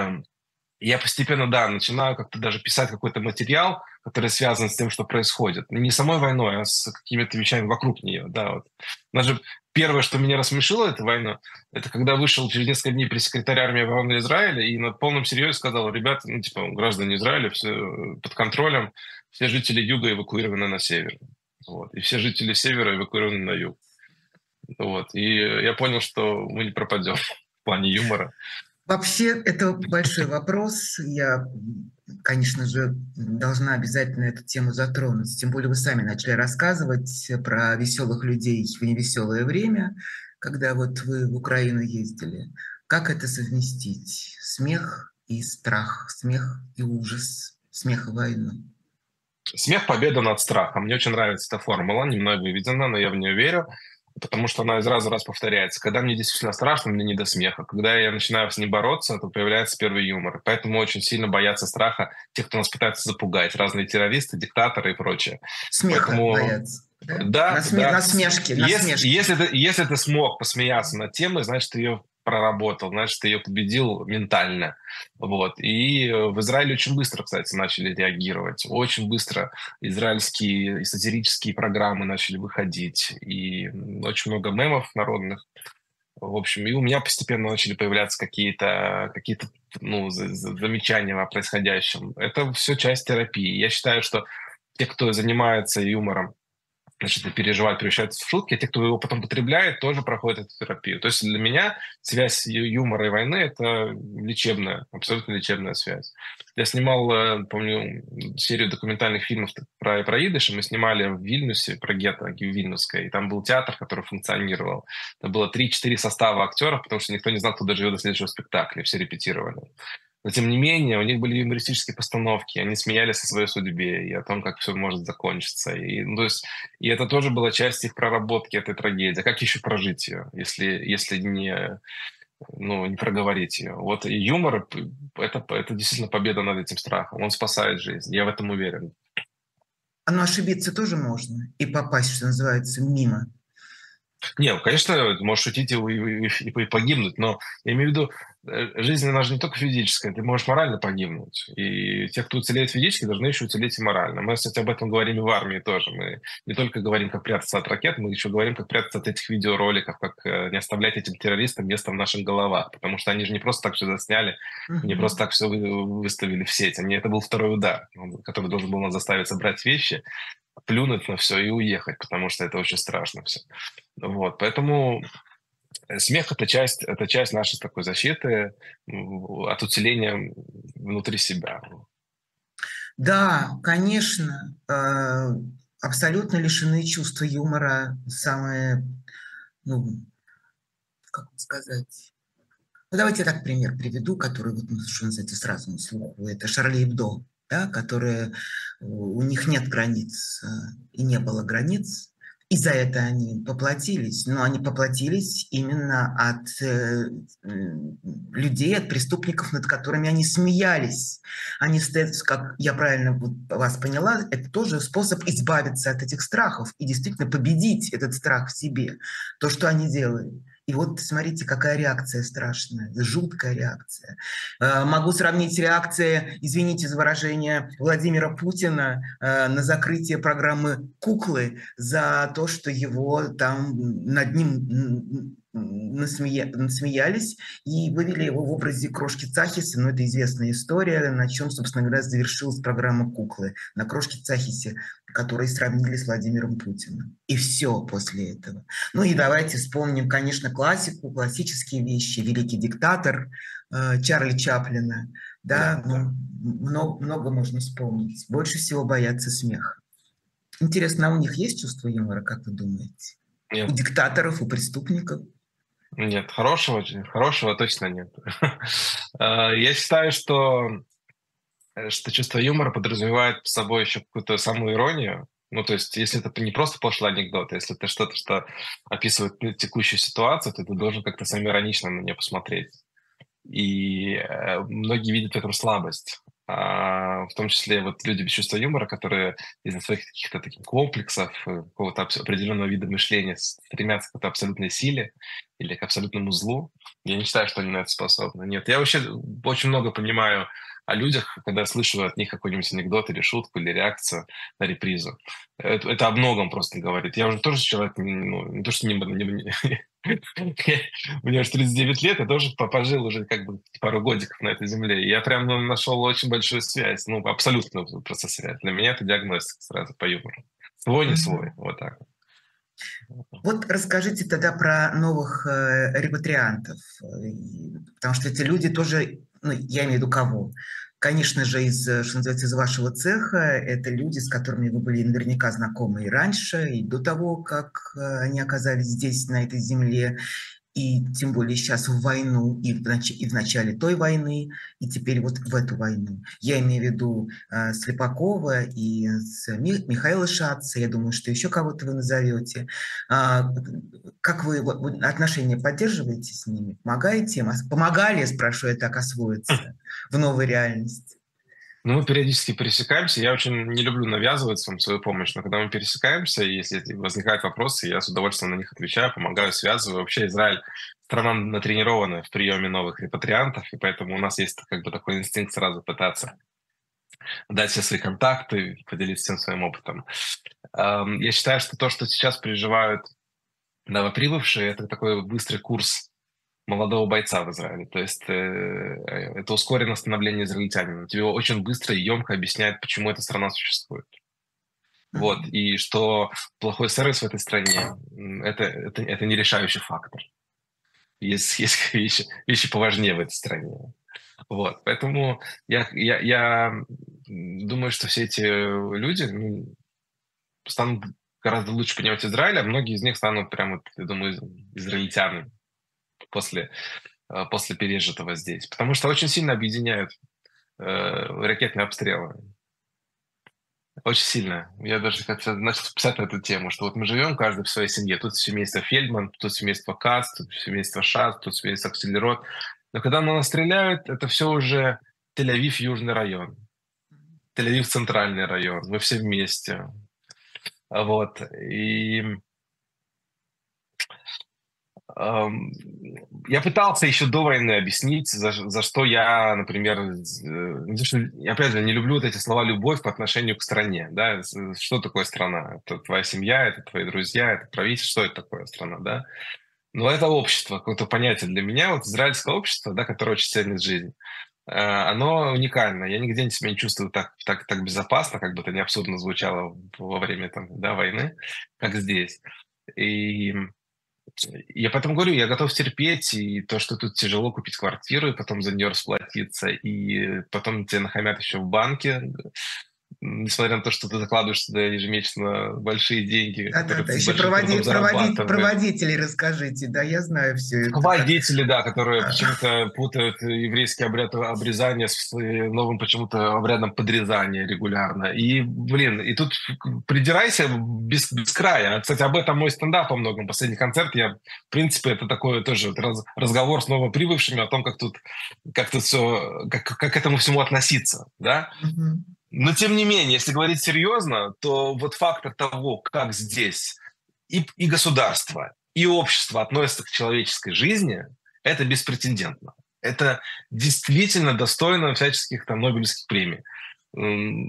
Я постепенно, да, начинаю как-то даже писать какой-то материал, который связан с тем, что происходит. Не самой войной, а с какими-то вещами вокруг нее. Да, вот. Даже первое, что меня рассмешило эта война, это когда вышел через несколько дней пресс-секретарь армии обороны Израиля и на полном серьезе сказал: ребята, граждане Израиля, все под контролем, все жители юга эвакуированы на север. Вот. И все жители севера эвакуированы на юг. Вот. И я понял, что мы не пропадем в плане юмора.
Вообще, это большой вопрос. Я, конечно же, должна обязательно эту тему затронуть. Тем более вы сами начали рассказывать про веселых людей в невеселое время, когда вот вы в Украину ездили. Как это совместить? Смех и страх, смех и ужас, смех и войну.
Смех — победа над страхом. Мне очень нравится эта формула, не мной выведена, но я в нее верю, потому что она из раза в раз повторяется. Когда мне действительно страшно, мне не до смеха. Когда я начинаю с ним бороться, то появляется первый юмор. Поэтому очень сильно боятся страха те, кто нас пытается запугать. Разные террористы, диктаторы и прочее.
Смеха боятся.
Да?
Да. Насмешки.
Если ты смог посмеяться над темой, значит, ты ее проработал, значит, ты ее победил ментально. Вот. И в Израиле очень быстро, кстати, начали реагировать. Очень быстро израильские сатирические программы начали выходить. И очень много мемов народных. В общем, и у меня постепенно начали появляться какие-то замечания о происходящем. Это все часть терапии. Я считаю, что в те, кто занимается юмором, значит, и переживает, превращается в шутки, а те, кто его потом потребляет, тоже проходят эту терапию. То есть для меня связь юмора и войны – это лечебная, абсолютно лечебная связь. Я снимал, помню, серию документальных фильмов про идыш, и мы снимали в Вильнюсе, про гетто вильнюсское, и там был театр, который функционировал. Это было 3-4 состава актеров, потому что никто не знал, кто доживет до следующего спектакля, все репетировали. Но тем не менее, у них были юмористические постановки, они смеялись о своей судьбе и о том, как все может закончиться. И, ну, то есть, и это тоже была часть их проработки этой трагедии. Как еще прожить ее, если не, ну, не проговорить ее? Вот и юмор это действительно победа над этим страхом. Он спасает жизнь. Я в этом уверен.
Но ошибиться тоже можно и попасть, что называется, мимо.
Не, конечно, ты можешь шутить и погибнуть, но я имею в виду, жизнь, она же не только физическая, ты можешь морально погибнуть. И те, кто уцелеет физически, должны еще уцелеть и морально. Мы, кстати, об этом говорим и в армии тоже. Мы не только говорим, как прятаться от ракет, мы еще говорим, как прятаться от этих видеороликов, как не оставлять этим террористам место в наших головах. Потому что они же не просто так все засняли, не просто так все выставили в сеть. Это был второй удар, который должен был нас заставить собрать вещи, плюнуть на все и уехать, потому что это очень страшно все. Вот, поэтому смех это часть нашей такой защиты от уцеления внутри себя.
Да, конечно, абсолютно лишены чувства юмора самые, ну, как сказать. Ну, давайте я так пример приведу, который, вот, что называется, сразу на слуху. Это Шарли Эбдо, да, которые у них нет границ и не было границ. И за это они поплатились. Но они поплатились именно от людей, от преступников, над которыми они смеялись. Они, как я правильно вас поняла, это тоже способ избавиться от этих страхов и действительно победить этот страх в себе. То, что они делали. И вот смотрите, какая реакция страшная, жуткая реакция. Могу сравнить реакции, извините за выражение, Владимира Путина на закрытие программы «Куклы» за то, что его там над ним насмеялись и вывели его в образе крошки Цахиса. Но это известная история, на чем, собственно говоря, завершилась программа «Куклы». На крошке Цахисе, который сравнили с Владимиром Путиным. И все после этого. Ну и давайте вспомним, конечно, классику, классические вещи. «Великий диктатор» Чарли Чаплина. Да, ну, много можно вспомнить. Больше всего боятся смеха. Интересно, а у них есть чувство юмора, как вы думаете?
Нет.
У диктаторов, у преступников?
Нет, хорошего точно нет. Я считаю, что чувство юмора подразумевает с собой еще какую-то самую иронию. Ну, то есть, если это не просто пошлый анекдот, если это что-то, что описывает текущую ситуацию, то ты должен как-то самоиронично на нее посмотреть. И многие видят в этом слабость. В том числе вот люди без чувства юмора, которые из-за своих каких-то таких комплексов, какого-то определенного вида мышления стремятся к какой-то абсолютной силе или к абсолютному злу. Я не считаю, что они на это способны. Нет, я вообще очень много понимаю о людях, когда слышу от них какой-нибудь анекдот или шутку, или реакцию на репризу. Это о многом просто говорит. Я уже тоже человек, ну, не то, что мне уже 39 лет, я тоже пожил уже как бы пару годиков на этой земле. И я прям нашел очень большую связь, ну, абсолютно просто связь. Для меня это диагностика сразу по юмору. Свой, не свой, вот так.
Вот расскажите тогда про новых репатриантов, потому что эти люди тоже, ну, я имею в виду кого? Конечно же, что называется, из вашего цеха, это люди, с которыми вы были наверняка знакомы и раньше, и до того, как они оказались здесь, на этой земле, и тем более сейчас в войну, и в начале той войны, и теперь вот в эту войну. Я имею в виду Слепакова и Михаила Шатца, я думаю, что еще кого-то вы назовете. Как вы отношения поддерживаете с ними? Помогаете им? Помогали, спрошу я так, освоиться в новой реальности?
Ну, мы периодически пересекаемся. Я очень не люблю навязывать вам свою помощь, но когда мы пересекаемся, и если возникают вопросы, я с удовольствием на них отвечаю, помогаю, связываю. Вообще Израиль страна натренированная в приеме новых репатриантов, и поэтому у нас есть как бы такой инстинкт сразу пытаться дать все свои контакты, поделиться всем своим опытом. Я считаю, что то, что сейчас переживают новоприбывшие, это такой быстрый курс молодого бойца в Израиле. То есть это ускоренное становление израильтянина. Тебе очень быстро и емко объясняют, почему эта страна существует. Вот, и что плохой сервис в этой стране это не решающий фактор. Есть вещи поважнее в этой стране. Вот, поэтому я думаю, что все эти люди станут гораздо лучше понимать Израиль, а многие из них станут прямо, я думаю, израильтянами после, после пережитого здесь. Потому что очень сильно объединяют ракетные обстрелы. Очень сильно. Я даже как-то начал писать на эту тему, что вот мы живем каждый в своей семье. Тут семейство Фельдман, тут семейство Кац, тут семейство Шас, тут семейство Акселерот. Но когда на нас стреляют, это все уже Тель-Авив, Южный район. Тель-Авив, Центральный район. Мы все вместе. Вот. И я пытался еще до войны объяснить, за что я, например, опять же, не люблю вот эти слова «любовь» по отношению к стране. Да? Что такое страна? Это твоя семья, это твои друзья, это правительство, что это такое страна, да? Но это общество, какое-то понятие для меня. Вот израильское общество, да, которое очень ценит жизнь, оно уникально. Я нигде себя не чувствую так безопасно, как бы это не абсурдно звучало во время там, да, войны, как здесь. И я поэтому говорю, я готов терпеть, и то, что тут тяжело купить квартиру, и потом за нее расплатиться, и потом тебе нахамят еще в банке, несмотря на то, что ты закладываешь сюда ежемесячно большие деньги, которые
Да-да-да,
ты с
еще
большим трудом зарабатываешь.
проводителей расскажите, да, я знаю все это.
Водители, да, которые почему-то путают еврейский обряд обрезания с новым почему-то обрядом подрезания регулярно. И, блин, и тут придирайся без края. Кстати, об этом мой стендап во многом. Последний концерт, в принципе, это такой тоже разговор с новоприбывшими о том, как тут все, как к этому всему относиться, да. Но, тем не менее, если говорить серьезно, то вот фактор того, как здесь и государство, и общество относятся к человеческой жизни, это беспрецедентно. Это действительно достойно всяческих там Нобелевских премий. У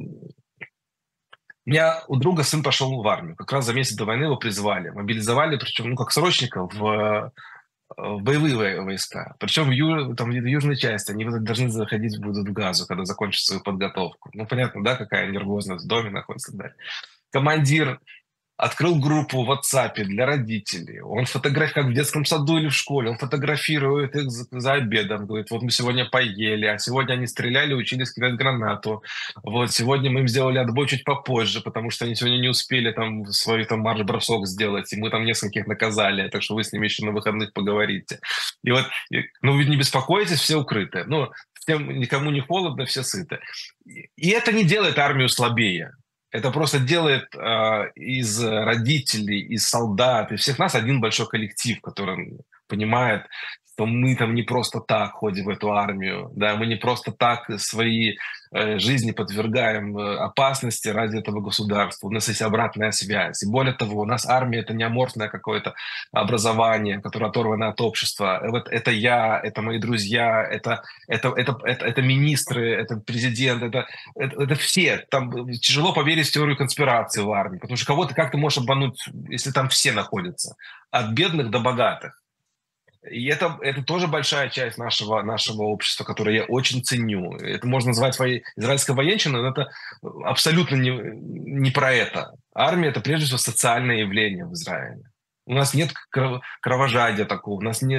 меня у друга сын пошел в армию. Как раз за месяц до войны его призвали. Мобилизовали, причем как срочника в боевые войска. Причем в южной части. Они должны заходить будут в Газу, когда закончат свою подготовку. Ну, понятно, да, какая нервозность в доме находится. Да. Командир открыл группу в WhatsApp для родителей. Он фотографирует, как в детском саду или в школе, он фотографирует их за обедом. Говорит, вот мы сегодня поели, а сегодня они стреляли, учились кидать гранату. Вот сегодня мы им сделали отбой чуть попозже, потому что они сегодня не успели там свой там марш-бросок сделать, и мы там нескольких наказали, так что вы с ними еще на выходных поговорите. И вот, ну, вы не беспокойтесь, все укрыты. Ну, всем, никому не холодно, все сыты. И это не делает армию слабее. Это просто делает из родителей, из солдат, из всех нас один большой коллектив, который понимает, что мы там не просто так ходим в эту армию, да, мы не просто так свои жизни подвергаем опасности ради этого государства. У нас есть обратная связь. И более того, у нас армия — это не аморфное какое-то образование, которое оторвано от общества. Вот это я, это мои друзья, это министры, это президент, это все. Там тяжело поверить в теорию конспирации в армии, потому что кого-то как ты можешь обмануть, если там все находятся, от бедных до богатых. И это тоже большая часть нашего общества, которое я очень ценю. Это можно назвать израильской военщиной, но это абсолютно не про это. Армия — это прежде всего социальное явление в Израиле. У нас нет кровожадия такого. У нас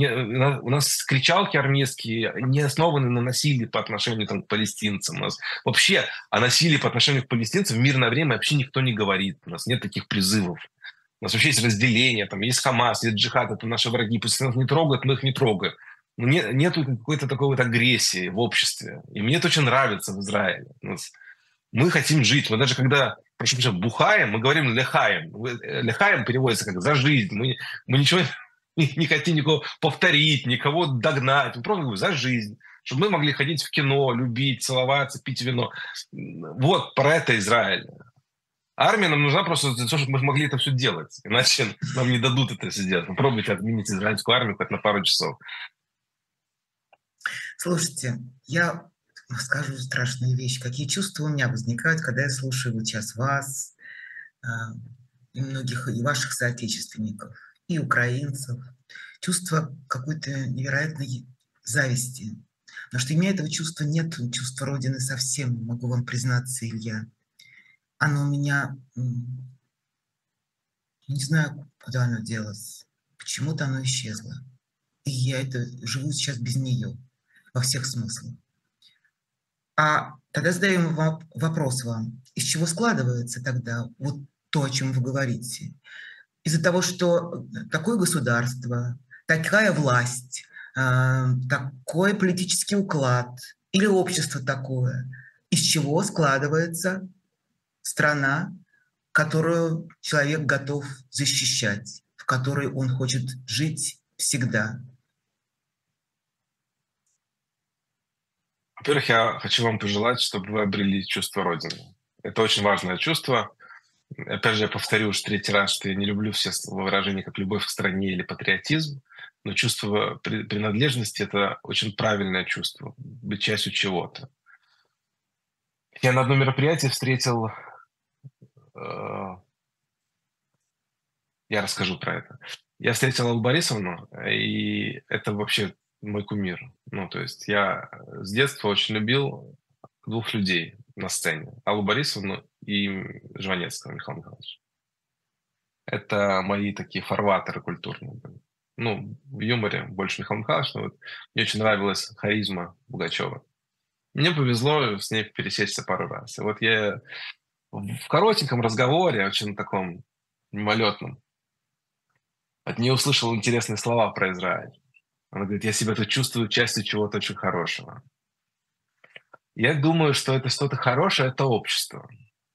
кричалки армейские не основаны на насилии по отношению к палестинцам. У нас вообще о насилии по отношению к палестинцам в мирное время вообще никто не говорит. У нас нет таких призывов. У нас вообще есть разделение, там есть Хамас, есть джихад, это наши враги. Пусть нас не трогают, мы их не трогаем. Но нету какой-то такой вот агрессии в обществе. И мне это очень нравится в Израиле. Мы хотим жить. Мы даже когда, прошу прощения, бухаем, мы говорим лехаем. Лехаем переводится как «за жизнь». Мы ничего не хотим никого повторить, никого догнать. Мы просто говорим «за жизнь». Чтобы мы могли ходить в кино, любить, целоваться, пить вино. Вот про это Израиль. Армия нам нужна просто для того, чтобы мы могли это все делать. Иначе нам не дадут это все делать. Попробуйте отменить израильскую армию хоть на пару часов.
Слушайте, я скажу страшные вещи. Какие чувства у меня возникают, когда я слушаю вот сейчас вас и многих и ваших соотечественников, и украинцев. Чувство какой-то невероятной зависти. Потому что у меня этого чувства нет, чувства Родины совсем, могу вам признаться, Илья. оно у меня, не знаю, куда оно делось. Почему-то оно исчезло. И я это живу сейчас без нее во всех смыслах. А тогда задаем вопрос вам. Из чего складывается тогда вот то, о чем вы говорите? Из-за того, что такое государство, такая власть, такой политический уклад или общество такое, из чего складывается страна, которую человек готов защищать, в которой он хочет жить всегда.
Во-первых, я хочу вам пожелать, чтобы вы обрели чувство Родины. Это очень важное чувство. Опять же, я повторю уж третий раз, что я не люблю все выражения, как любовь к стране или патриотизм, но чувство принадлежности — это очень правильное чувство, быть частью чего-то. Я на одном мероприятии встретил, э, я расскажу про это. Я встретил Аллу Борисовну, и это вообще мой кумир. Ну, то есть я с детства очень любил двух людей на сцене: Аллу Борисовну и Жванецкого Михаила Михайловича. Это мои такие фарватеры культурные были. Ну, в юморе больше Михаил Михайлович, но вот мне очень нравилась харизма Пугачева. Мне повезло с ней пересечься пару раз. И вот я в коротеньком разговоре, очень таком мимолетном, от нее услышал интересные слова про Израиль. Она говорит: я себя тут чувствую частью чего-то очень хорошего. Я думаю, что это что-то хорошее — это общество.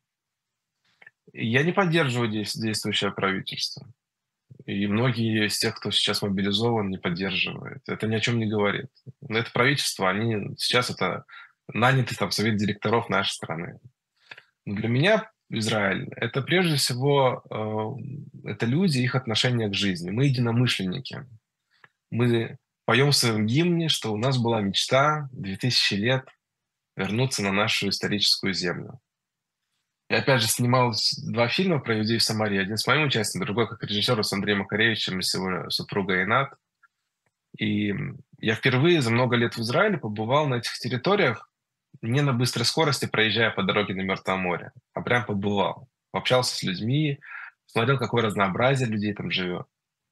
И я не поддерживаю действующее правительство. И многие из тех, кто сейчас мобилизован, не поддерживает. Это ни о чем не говорит. Но это правительство, они сейчас это наняты там совет директоров нашей страны. Но для меня Израиль — это прежде всего это люди, их отношение к жизни. Мы единомышленники. Мы поем в своем гимне, что у нас была мечта 2000 лет вернуться на нашу историческую землю. Я опять же снимал два фильма про иудеев в Самарии. Один с моим участием, другой как режиссер с Андреем Макаревичем и с его супругой Инат. И я впервые за много лет в Израиле побывал на этих территориях не на быстрой скорости, проезжая по дороге на Мертвое море, а прям побывал. Пообщался с людьми, смотрел, какое разнообразие людей там живет.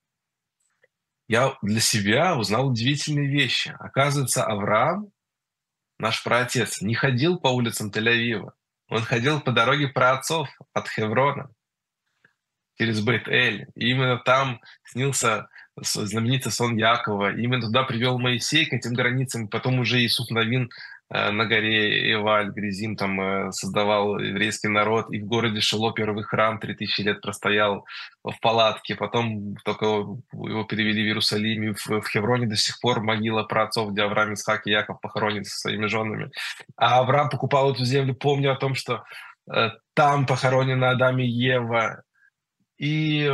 Я для себя узнал удивительные вещи. Оказывается, Авраам, наш праотец, не ходил по улицам Тель-Авива. Он ходил по дороге праотцов от Хеврона через Бейт-Эль. И именно там снился знаменитый сон Якова. И именно туда привел Моисей к этим границам. Потом уже Иисус Навин на горе Эваль, Гризим, там создавал еврейский народ. И в городе Шило первый храм 3000 лет простоял в палатке. Потом только его перевели в Иерусалим. И в Хевроне до сих пор могила праотцов, где Авраам, Исхак и Яков похоронены со своими женами. А Авраам покупал эту землю, помня о том, что там похоронены Адам и Ева. И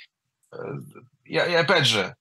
опять же,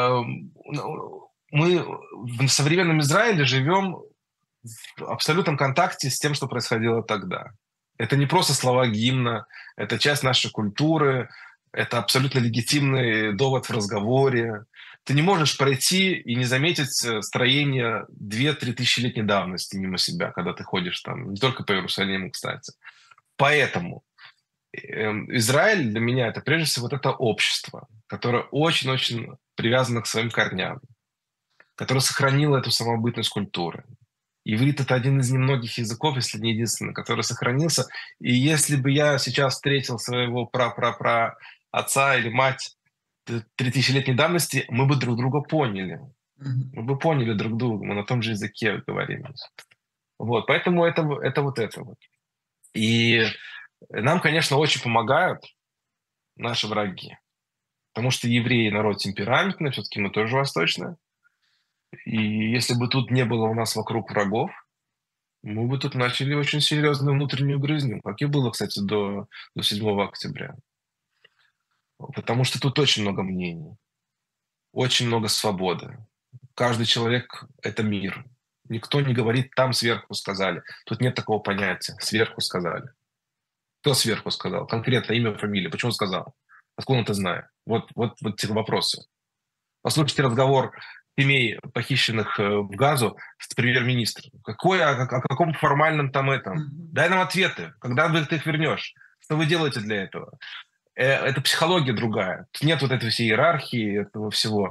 мы в современном Израиле живем в абсолютном контакте с тем, что происходило тогда. Это не просто слова гимна, это часть нашей культуры, это абсолютно легитимный довод в разговоре. Ты не можешь пройти и не заметить строение 2-3 тысячелетней давности мимо себя, когда ты ходишь там, не только по Иерусалиму, кстати. Поэтому Израиль для меня — это прежде всего вот это общество, которое очень-очень привязано к своим корням, которое сохранило эту самобытность культуры. Иврит — это один из немногих языков, если не единственный, который сохранился. И если бы я сейчас встретил своего отца или мать 3000-летней давности, мы бы друг друга поняли. Мы бы поняли друг друга, мы на том же языке говорим. Вот, поэтому это вот это вот. И нам, конечно, очень помогают наши враги, потому что евреи народ темпераментный, все-таки мы тоже восточные. И если бы тут не было у нас вокруг врагов, мы бы тут начали очень серьезную внутреннюю грызню, как и было, кстати, до 7 октября. Потому что тут очень много мнений, очень много свободы. Каждый человек — это мир. Никто не говорит «там сверху сказали». Тут нет такого понятия «сверху сказали». Кто сверху сказал? Конкретно имя, фамилия. Почему сказал? Откуда он это знает? Вот те вопросы. Послушайте разговор семей, похищенных в Газу, с премьер-министром? О каком формальном там этом? Дай нам ответы. Когда ты их вернешь? Что вы делаете для этого? Это психология другая. Тут нет вот этой всей иерархии, этого всего.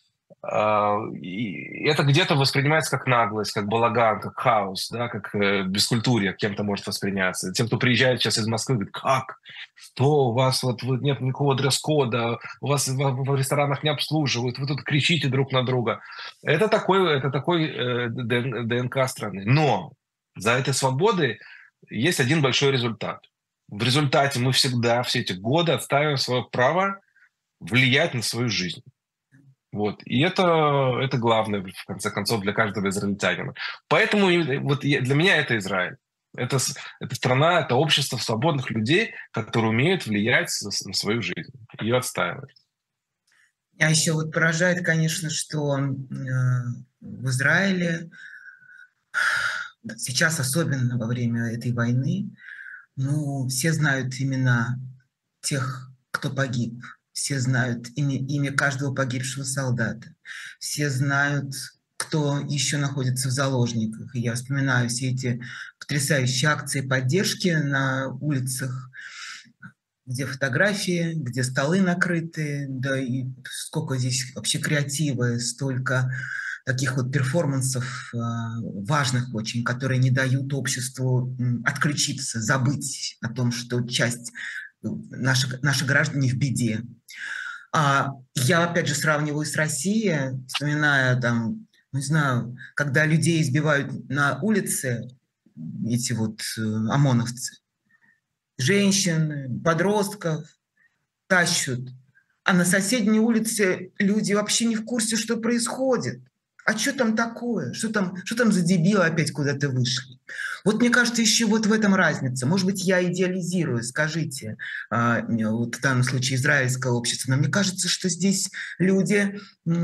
И это где-то воспринимается как наглость, как балаган, как хаос, да, как бескультурье кем-то может восприняться. Тем, кто приезжает сейчас из Москвы, говорит, как? Что у вас нет никакого дресс-кода, у вас в ресторанах не обслуживают, вы тут кричите друг на друга. Это такой ДНК страны. Но за этой свободой есть один большой результат. В результате мы всегда, все эти годы отстаиваем свое право влиять на свою жизнь. Вот. И это главное, в конце концов, для каждого израильтянина. Поэтому для меня это Израиль. Это страна, это общество свободных людей, которые умеют влиять на свою жизнь, ее отстаивать.
А еще вот поражает, конечно, что в Израиле сейчас, особенно во время этой войны, все знают имена тех, кто погиб. Все знают имя каждого погибшего солдата. Все знают, кто еще находится в заложниках. И я вспоминаю все эти потрясающие акции поддержки на улицах, где фотографии, где столы накрыты, да и сколько здесь вообще креатива, столько таких вот перформансов важных очень, которые не дают обществу отключиться, забыть о том, что часть наши граждане в беде. Я, опять же, сравниваю с Россией, вспоминая там, не знаю, когда людей избивают на улице, эти вот ОМОНовцы, женщин, подростков тащат, а на соседней улице люди вообще не в курсе, что происходит. А что там такое? Что там за дебилы опять куда-то вышли? Вот мне кажется, еще вот в этом разница. Может быть, я идеализирую, скажите, вот в данном случае израильское общество, но мне кажется, что здесь люди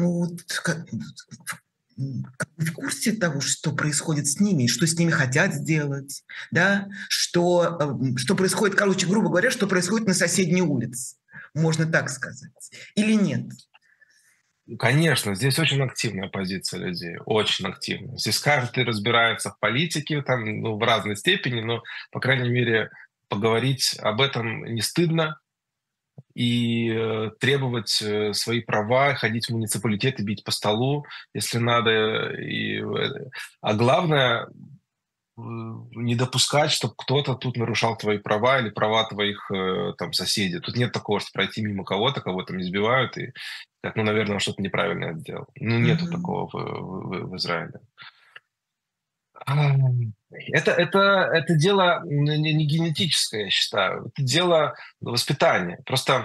в курсе того, что происходит с ними, что с ними хотят сделать, да? что происходит, короче, грубо говоря, что происходит на соседней улице. Можно так сказать. Или нет?
Конечно, здесь очень активная позиция людей, очень активная. Здесь каждый разбирается в политике там, в разной степени, но, по крайней мере, поговорить об этом не стыдно и требовать свои права, ходить в муниципалитет и бить по столу, если надо. А главное, не допускать, чтобы кто-то тут нарушал твои права или права твоих там соседей. Тут нет такого, что пройти мимо кого-то, кого там избивают, и так, наверное, он что-то неправильное сделал. Нету такого в Израиле. Это дело не генетическое, я считаю. Это дело воспитания. Просто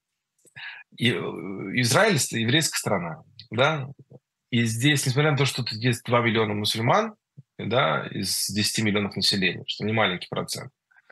Израиль – еврейская страна, да, и здесь, несмотря на то, что тут есть 2 миллиона мусульман, да, из 10 миллионов населения, что не маленький процент,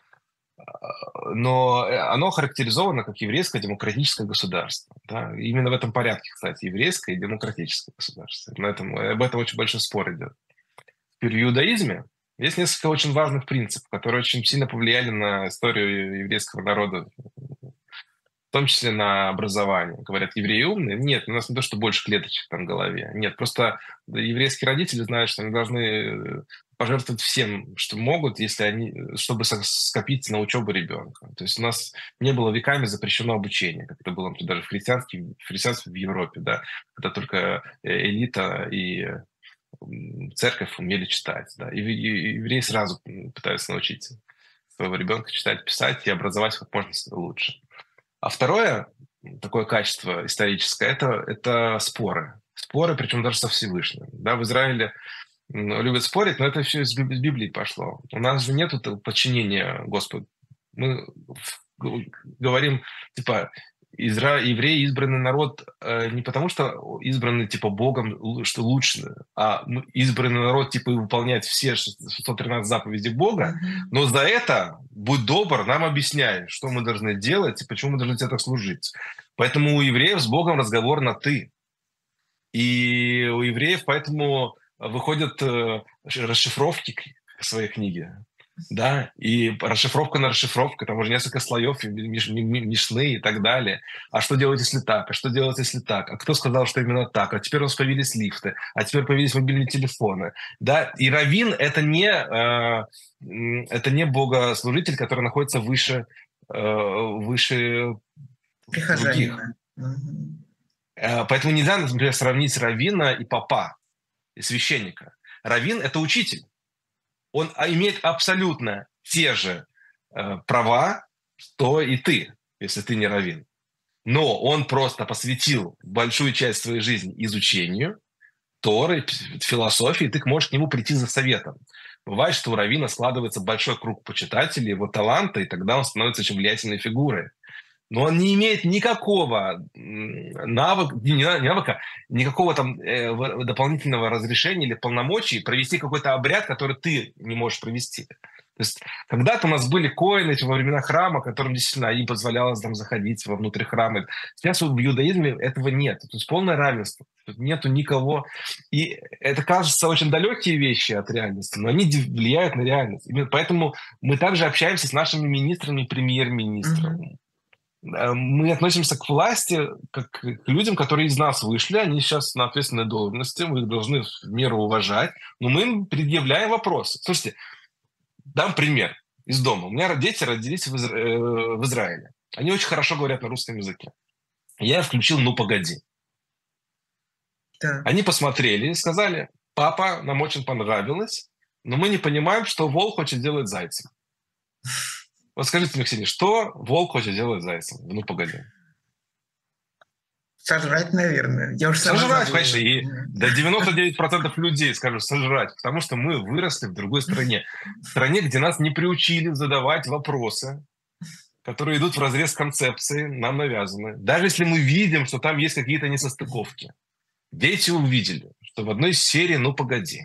но оно характеризовано как еврейское демократическое государство. Да? Именно в этом порядке, кстати, еврейское и демократическое государство. Об этом очень большой спор идет. В иудаизме есть несколько очень важных принципов, которые очень сильно повлияли на историю еврейского народа, в том числе на образование. Говорят, евреи умные? Нет, у нас не то, что больше клеточек там в голове. Нет, просто еврейские родители знают, что они должны пожертвовать всем, что могут, чтобы скопить на учебу ребенка. То есть у нас не было веками запрещено обучение, как это было, например, даже в христианстве в Европе, да, когда только элита и церковь умели читать. Да, и евреи сразу пытаются научить своего ребенка читать, писать и образовать как можно лучше. А второе такое качество историческое – это споры. Споры, причем даже со Всевышним. Да, в Израиле любят спорить, но это все из Библии пошло. У нас же нет подчинения Господу. Мы говорим, типа, евреи избранный народ не потому, что избранный, типа, Богом, что лучше, а избранный народ, типа, выполнять все 613 заповедей Бога, но за это, будь добр, нам объясняй, что мы должны делать и почему мы должны тебе так служить. Поэтому у евреев с Богом разговор на «ты». И у евреев поэтому выходят расшифровки своей книги. да, и расшифровка на расшифровку, там уже несколько слоев, мишны и так далее. А что делать, если так? А что делать, если так? А кто сказал, что именно так? А теперь у нас появились лифты, а теперь появились мобильные телефоны. Да, и раввин это не богослужитель, который находится выше других.
Прихожанина. Мгм.
Поэтому нельзя, например, сравнить раввина и попа, и священника. Раввин – это учитель. Он имеет абсолютно те же права, что и ты, если ты не раввин. Но он просто посвятил большую часть своей жизни изучению Торы, философии, и ты можешь к нему прийти за советом. Бывает, что у раввина складывается большой круг почитателей, его таланта, и тогда он становится очень влиятельной фигурой. Но он не имеет никакого навыка, никакого там дополнительного разрешения или полномочий провести какой-то обряд, который ты не можешь провести. То есть когда-то у нас были коины во времена храма, которым действительно им позволялось там заходить вовнутрь храма. Сейчас в иудаизме этого нет. То есть полное равенство. Тут нету никого. И это кажется очень далекие вещи от реальности, но они влияют на реальность. Именно поэтому мы также общаемся с нашими министрами,
Мгм.
премьер-министром. Мы относимся к власти как к людям, которые из нас вышли, они сейчас на ответственной должности, мы их должны в меру уважать, но мы им предъявляем вопросы. Слушайте, дам пример из дома. У меня дети родились в Израиле. Они очень хорошо говорят на русском языке. Я включил «Ну, погоди».
Да.
Они посмотрели и сказали: папа, нам очень понравилось, но мы не понимаем, что волк хочет делать зайцем. Вот скажите мне, Ксения, что волк хочет делать зайцем? Ну, погоди.
Сожрать, наверное. Я уж сама
Сожрать, конечно,
забыла.
и до 99% людей скажут сожрать, потому что мы выросли в другой стране. В стране, где нас не приучили задавать вопросы, которые идут вразрез с концепцией, нам навязаны. Даже если мы видим, что там есть какие-то несостыковки. Дети увидели, что в одной из серий «Ну, погоди».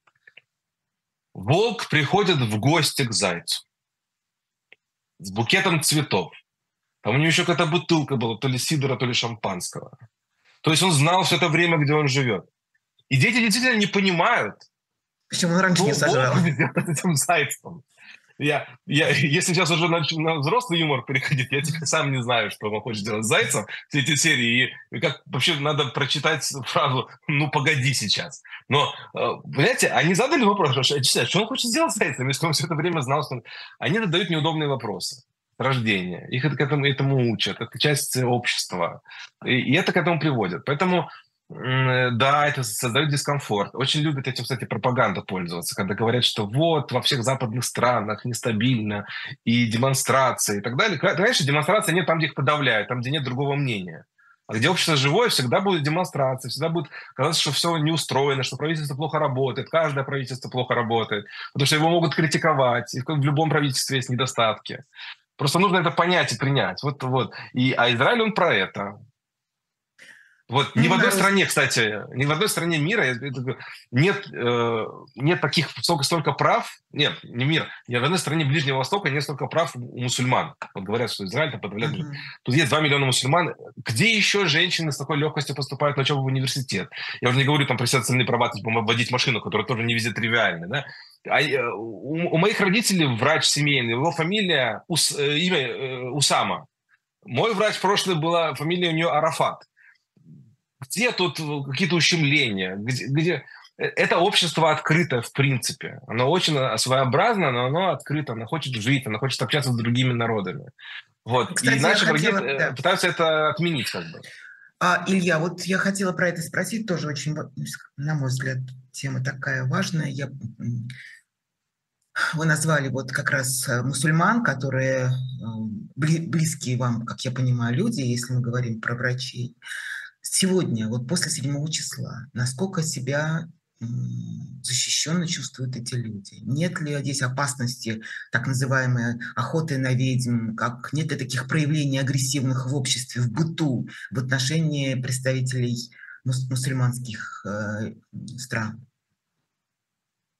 Волк приходит в гости к зайцу с букетом цветов. Там у него еще какая-то бутылка была, то ли сидора, то ли шампанского. То есть он знал все это время, где он живет. И дети действительно не понимают,
Почему он раньше не
что волк
сожрал?
делает этим зайцем. Если сейчас уже на взрослый юмор переходить, я теперь сам не знаю, что он хочет делать с зайцем, все эти серии. И как вообще надо прочитать фразу «ну, погоди сейчас». Но, понимаете, они задали вопрос, что он хочет сделать с зайцем, если он все это время знал, что он... Они задают неудобные вопросы с рождения. Их этому учат. Это часть общества. И это к этому приводит. Поэтому да, это создает дискомфорт. Очень любят этим, кстати, пропаганда пользоваться, когда говорят, что вот во всех западных странах нестабильно, и демонстрации и так далее. Конечно, демонстрации нет там, где их подавляют, там, где нет другого мнения. А где общество живое, всегда будет демонстрация, всегда будет казаться, что все не устроено, что правительство плохо работает, каждое правительство плохо работает, потому что его могут критиковать, и в любом правительстве есть недостатки. Просто нужно это понять и принять. А Израиль, он про это. Вот ни в
Ну,
одной стране, кстати, ни в одной стране мира нет таких столько прав. Нет, не мир. Ни в одной стране Ближнего Востока нет столько прав у мусульман. Вот говорят, что Израиль там подавляет.
Мгм.
Тут есть 2 миллиона мусульман. Где еще женщины с такой легкостью поступают на учебу в университет? Я уже не говорю там про социальные права, типа водить машину, которая тоже не везде тривиальна, да? У моих родителей врач семейный, его фамилия, имя Усама. Мой врач прошлый была, фамилия у нее Арафат. Где тут какие-то ущемления? Это общество открыто, в принципе. Оно очень своеобразно, но оно открыто. Оно хочет жить, оно хочет общаться с другими народами. Вот. И
Кстати, я
наши враги
хотела, да.
пытаются это отменить, как бы.
Илья, вот я хотела про это спросить, тоже очень, на мой взгляд, тема такая важная. Вы назвали вот как раз мусульман, которые близкие вам, как я понимаю, люди, если мы говорим про врачей. Сегодня, вот после 7 числа, насколько себя защищенно чувствуют эти люди? Нет ли здесь опасности так называемой охоты на ведьм? Нет ли таких проявлений агрессивных в обществе, в быту, в отношении представителей мусульманских стран?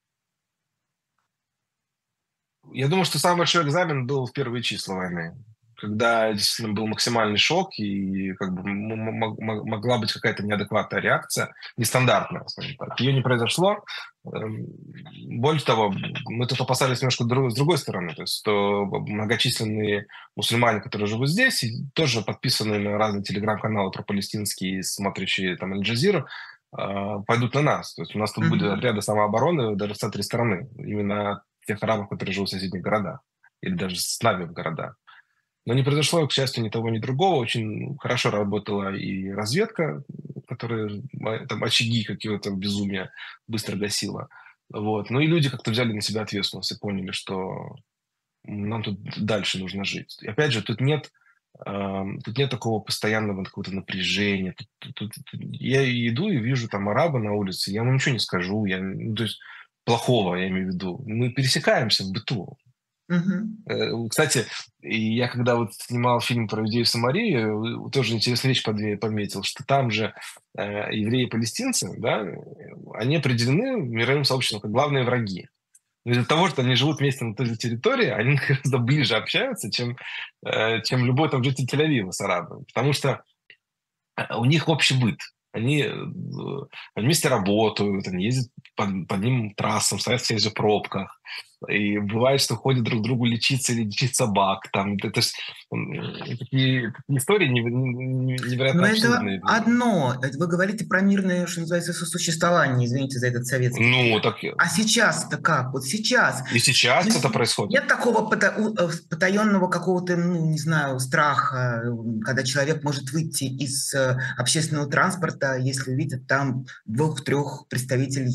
Я думаю, что самый большой экзамен был в первые числа войны. когда действительно был максимальный шок, и как бы могла быть какая-то неадекватная реакция, нестандартная, скажем так. Ее не произошло. Более того, мы тут опасались немножко с другой стороны, то есть что многочисленные мусульмане, которые живут здесь, и тоже подписаны на разные телеграм-каналы пропалестинские, смотрящие там Аль-Джазиру, пойдут на нас. То есть у нас тут были отряды самообороны даже в центре страны, именно тех арабов, которые живут в соседних городах, или даже с нами в городах. Но не произошло, к счастью, ни того, ни другого. Очень хорошо работала и разведка, которая там очаги какие-то безумия быстро гасила. Вот. Ну и люди как-то взяли на себя ответственность и поняли, что нам тут дальше нужно жить. И опять же, тут нет такого постоянного какого-то напряжения. Я иду и вижу там араба на улице, я ему ничего не скажу, то есть плохого, я имею в виду. Мы пересекаемся в быту. Кстати, я когда вот снимал фильм про Иудею и Самарию, тоже интересную вещь пометил, что там же евреи и палестинцы, да, они определены мировым сообществом как главные враги. Но из-за того, что они живут вместе на той же территории, они гораздо ближе общаются, чем любой там житель Тель-Авива с арабами. Потому что у них общий быт. Они вместе работают, они ездят по ним трассам, стоят в тех же пробках. И бывает, что ходят друг к другу лечиться или лечить собак. Там, это ж, такие истории невероятно
Но
абсурдные.
это одно. Вы говорите про мирное, что называется, сосуществование, извините за этот советский.
Ну, так...
А сейчас-то как? Вот сейчас.
И сейчас это происходит.
Нет такого потаенного какого-то, не знаю, страха, когда человек может выйти из общественного транспорта, если увидит там 2-3 представителей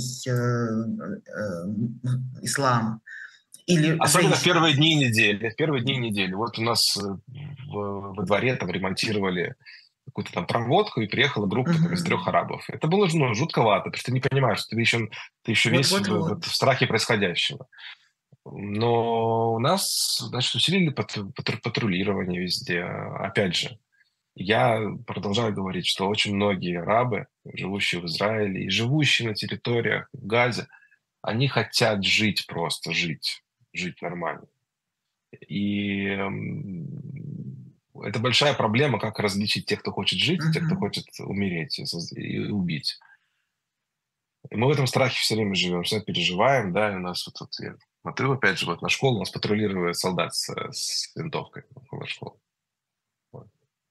ислама. Или
особенно
женщин.
в первые дни недели. Вот у нас во дворе там ремонтировали какую-то там проводку, и приехала группа из 3 арабов. Это было жутковато, потому что ты не понимаешь, что ты еще весь в страхе происходящего. Но у нас, значит, усилили патрулирование везде. Опять же, я продолжаю говорить, что очень многие арабы, живущие в Израиле и живущие на территориях в Газе, они хотят жить просто, жить нормально. И это большая проблема, как различить тех, кто хочет жить, и тех, кто хочет умереть и убить. И мы в этом страхе все время живем, все переживаем, да, и у нас вот тут, я смотрю, опять же, вот на школу, у нас патрулирует солдат с винтовкой около школы. Вот.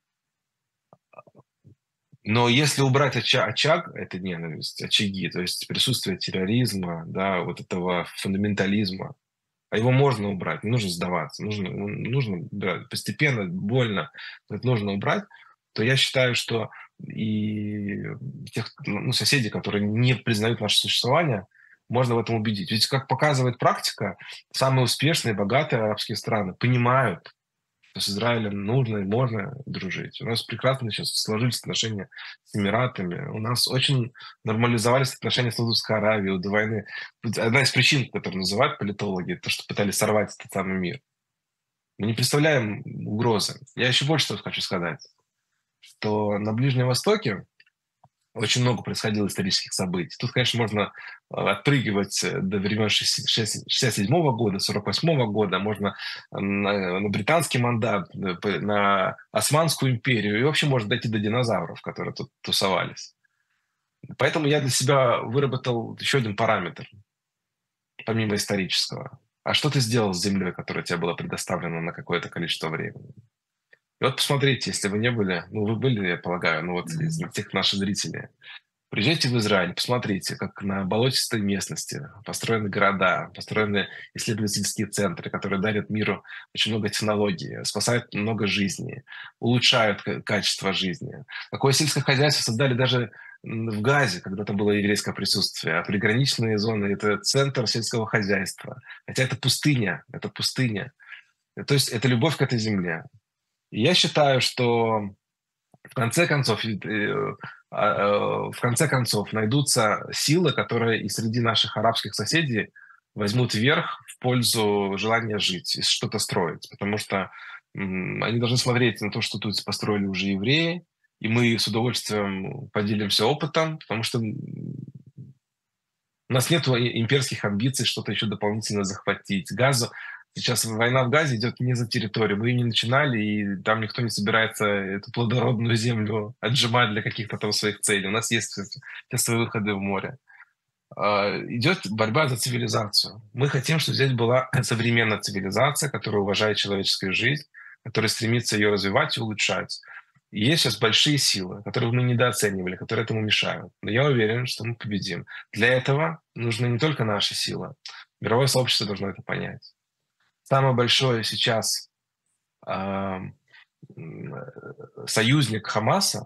Но если убрать очаг, это ненависть, очаги, то есть присутствие терроризма, да, вот этого фундаментализма, а его можно убрать, не нужно сдаваться, нужно убирать постепенно, больно, но это нужно убрать, то я считаю, что и тех соседей, которые не признают наше существование, можно в этом убедить. Ведь, как показывает практика, самые успешные, богатые арабские страны понимают, что с Израилем нужно и можно дружить. У нас прекрасно сейчас сложились отношения с Эмиратами. У нас очень нормализовались отношения с Саудовской Аравией до войны. Одна из причин, которую называют политологи, то, что пытались сорвать этот самый мир. Мы не представляем угрозы. Я еще больше что хочу сказать, что на Ближнем Востоке очень много происходило исторических событий. Тут, конечно, можно отпрыгивать до времен 67 года, 48 года, можно на британский мандат, на Османскую империю, и вообще можно дойти до динозавров, которые тут тусовались. Поэтому я для себя выработал еще один параметр, помимо исторического. А что ты сделал с землей, которая тебе была предоставлена на какое-то количество времени? И вот посмотрите, если вы не были, вы были, я полагаю, вот из тех наших зрителей, приезжайте в Израиль, посмотрите, как на болотистой местности построены города, построены исследовательские центры, которые дарят миру очень много технологий, спасают много жизней, улучшают качество жизни. Какое сельское хозяйство создали даже в Газе, когда там было еврейское присутствие. А приграничные зоны – это центр сельского хозяйства. Хотя это пустыня. То есть это любовь к этой земле. И я считаю, что в конце концов найдутся силы, которые и среди наших арабских соседей возьмут верх в пользу желания жить и что-то строить. Потому что они должны смотреть на то, что тут построили уже евреи, и мы с удовольствием поделимся опытом, потому что у нас нет имперских амбиций что-то еще дополнительно захватить. Газу Сейчас война в Газе идет не за территорию. Мы ее не начинали, и там никто не собирается эту плодородную землю отжимать для каких-то там своих целей. У нас есть все свои выходы в море. Идет борьба за цивилизацию. Мы хотим, чтобы здесь была современная цивилизация, которая уважает человеческую жизнь, которая стремится ее развивать и улучшать. И есть сейчас большие силы, которые мы недооценивали, которые этому мешают. Но я уверен, что мы победим. Для этого нужны не только наши силы. Мировое сообщество должно это понять. Самое большое сейчас э, союзник Хамаса —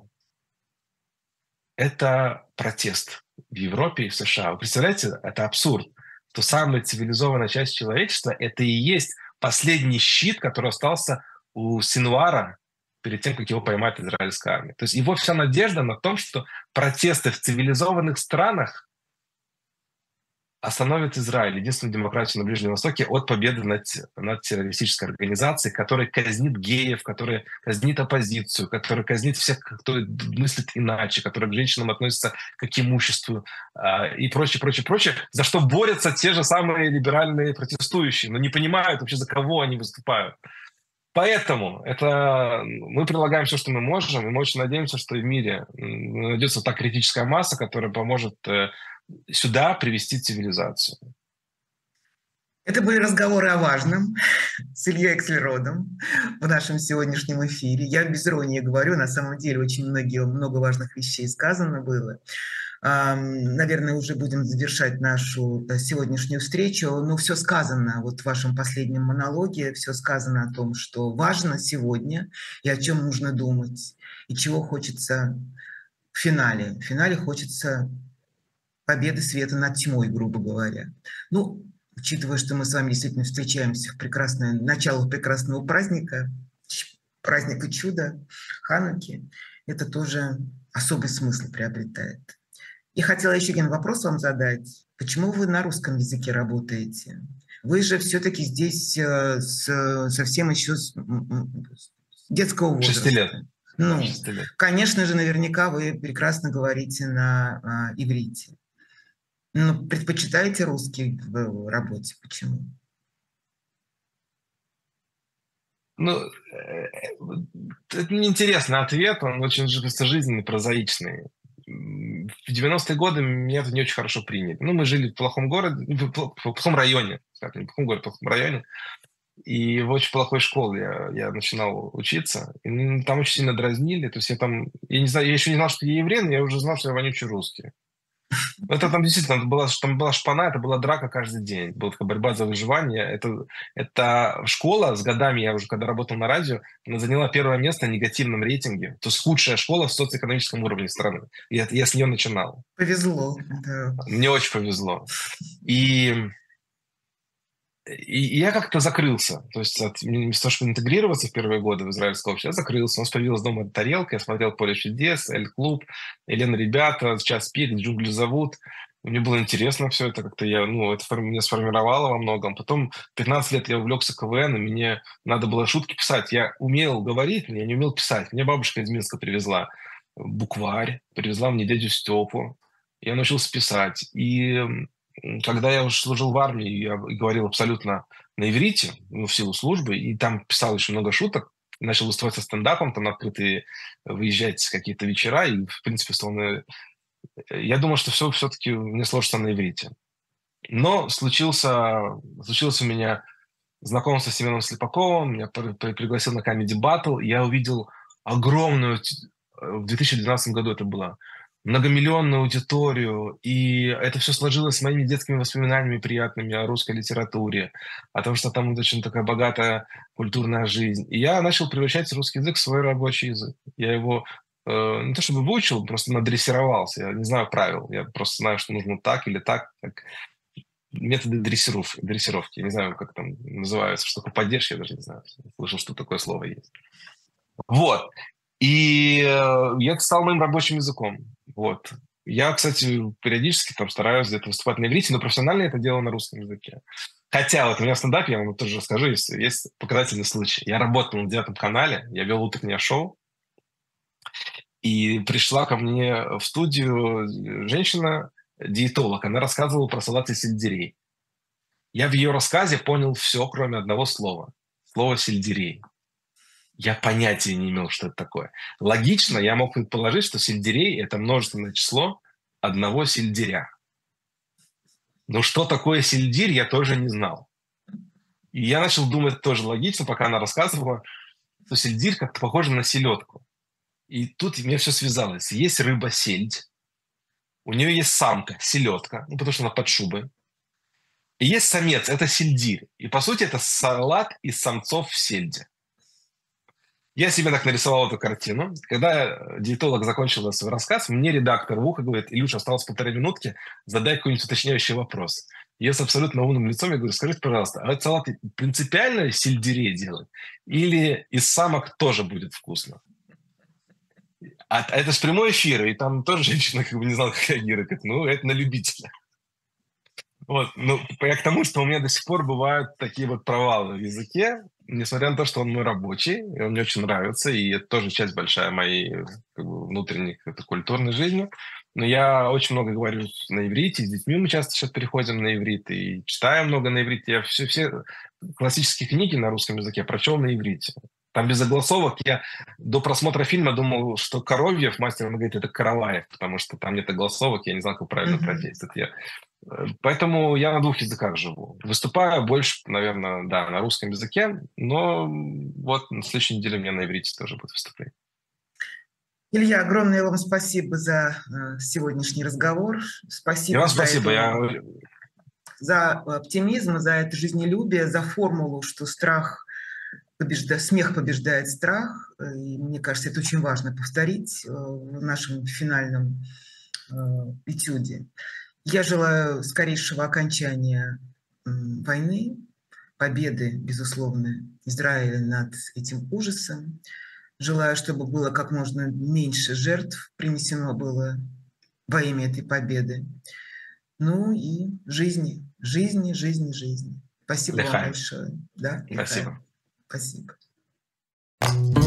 это протест в Европе и в США. Вы представляете, это абсурд, что самая цивилизованная часть человечества — это и есть последний щит, который остался у Синвара перед тем, как его поймает израильская армия. То есть его вся надежда на том, что протесты в цивилизованных странах остановит Израиль, единственную демократию на Ближнем Востоке, от победы над террористической организацией, которая казнит геев, которая казнит оппозицию, которая казнит всех, кто мыслит иначе, которая к женщинам относится как к имуществу и прочее, прочее, прочее, за что борются те же самые либеральные протестующие, но не понимают вообще, за кого они выступают. Поэтому мы прилагаем все, что мы можем, и мы очень надеемся, что в мире найдется та критическая масса, которая поможет сюда привести цивилизацию.
Это были разговоры о важном с Ильей Экслеродом в нашем сегодняшнем эфире. Я без иронии говорю, на самом деле очень много важных вещей сказано было. Наверное, уже будем завершать нашу сегодняшнюю встречу. Но все сказано вот в вашем последнем монологе, все сказано о том, что важно сегодня и о чем нужно думать, и чего хочется в финале. В финале хочется победы света над тьмой, грубо говоря. Ну, учитывая, что мы с вами действительно встречаемся в начало прекрасного праздника, праздника чуда, Хануки, это тоже особый смысл приобретает. И хотела еще один вопрос вам задать. Почему вы на русском языке работаете? Вы же все-таки здесь совсем еще с детского возраста.
6 лет.
Ну,
6 лет.
Конечно же, наверняка вы прекрасно говорите на иврите. Но предпочитаете русский в работе? Почему?
Ну, это неинтересный ответ, он очень жизненный, прозаичный. В 90-е годы меня это не очень хорошо приняли. Ну, мы жили в плохом городе, в плохом районе, скажем, не в плохом городе, в плохом районе. И в очень плохой школе я начинал учиться. И там очень сильно дразнили. То есть я не знаю, я еще не знал, что я еврей, но я уже знал, что я вонючий русский. Это там действительно там была шпана, это была драка каждый день. Была такая борьба за выживание. Это школа с годами, я уже когда работал на радио, она заняла первое место в негативном рейтинге. То есть худшая школа в социоэкономическом уровне страны. Я с нее начинал.
Повезло. Да.
Мне очень повезло. И я как-то закрылся. То есть вместо того, чтобы интегрироваться в первые годы в израильское общество, я закрылся. У нас появилась дома тарелка, я смотрел «Поле чудес», «Эль-клуб», «Елена, ребята», «Час пик», «Джунгли зовут». Мне было интересно все это как-то. Это меня сформировало во многом. Потом 15 лет я увлекся КВН, и мне надо было шутки писать. Я умел говорить, но я не умел писать. Мне бабушка из Минска привезла букварь, привезла мне дядю Степу. Я научился писать. И когда я уже служил в армии, я говорил абсолютно на иврите, в силу службы, и там писал очень много шуток, начал выступать со стендапом, там на открытые выезжать в какие-то вечера, и, в принципе, я думал, что все-таки мне сложится на иврите. Но случилось у меня знакомство с Семеном Слепаковым, меня пригласил на Comedy Battle, и я увидел огромную, в 2012 году это было, многомиллионную аудиторию, и это все сложилось с моими детскими воспоминаниями приятными о русской литературе, о том, что там очень такая богатая культурная жизнь. И я начал превращать русский язык в свой рабочий язык. Я его не то чтобы выучил, просто надрессировался. Я не знаю правил, я просто знаю, что нужно так или так. Методы дрессировки. Я не знаю, как там называются, что такое поддержка, я даже не знаю. Слышал, что такое слово есть. Вот. И это стало моим рабочим языком. Вот. Я, кстати, периодически там стараюсь где-то выступать на иврите, но профессионально это делаю на русском языке. Хотя вот у меня в стендапе, я вам тоже расскажу, есть показательный случай. Я работал на 9 канале, я вел утреннее шоу, и пришла ко мне в студию женщина, диетолог, она рассказывала про салат из сельдерей. Я в ее рассказе понял все, кроме одного слова. Слово «сельдерей». Я понятия не имел, что это такое. Логично, я мог предположить, что сельдерей – это множественное число одного сельдеря. Но что такое сельдерь, я тоже не знал. И я начал думать тоже логично, пока она рассказывала, что сельдерь как-то похоже на селедку. И тут мне все связалось. Есть рыба-сельдь, у нее есть самка, селедка, ну, потому что она под шубой. И есть самец, это сельдирь. И, по сути, это салат из самцов в сельде. Я себе так нарисовал эту картину. Когда диетолог закончил свой рассказ, мне редактор в ухо говорит: Илюша, осталось 1,5 минутки, задай какой-нибудь уточняющий вопрос. Я с абсолютно умным лицом я говорю: скажите, пожалуйста, а этот салат принципиально из сельдерей делать? Или из самок тоже будет вкусно? А это же прямой эфир, и там тоже женщина как бы не знала, как реагировать. Ну, это на любителя. Вот, ну, я к тому, что у меня до сих пор бывают такие вот провалы в языке, несмотря на то, что он мой рабочий, и он мне очень нравится, и это тоже часть большая моей как бы, внутренней культурной жизни. Но я очень много говорю на иврите, с детьми мы часто сейчас переходим на иврит, и читаю много на иврите. Я все классические книги на русском языке прочел на иврите. Там без огласовок. Я до просмотра фильма думал, что Коровьев, мастер Маргарита, это Караваев, потому что там нет огласовок, я не знал, как правильно прочесть. Поэтому я на 2 языках живу. Выступаю больше, наверное, да, на русском языке, но вот на следующей неделе у меня на иврите тоже будет выступление.
Илья, огромное вам спасибо за сегодняшний разговор. Спасибо,
вам спасибо.
За оптимизм, за это жизнелюбие, за формулу, что смех побеждает страх. И мне кажется, это очень важно повторить в нашем финальном этюде. Я желаю скорейшего окончания войны, победы, безусловно, Израиля над этим ужасом. Желаю, чтобы было как можно меньше жертв принесено было во имя этой победы. Ну и жизни. Спасибо вам большое. Да,
спасибо.
Спасибо.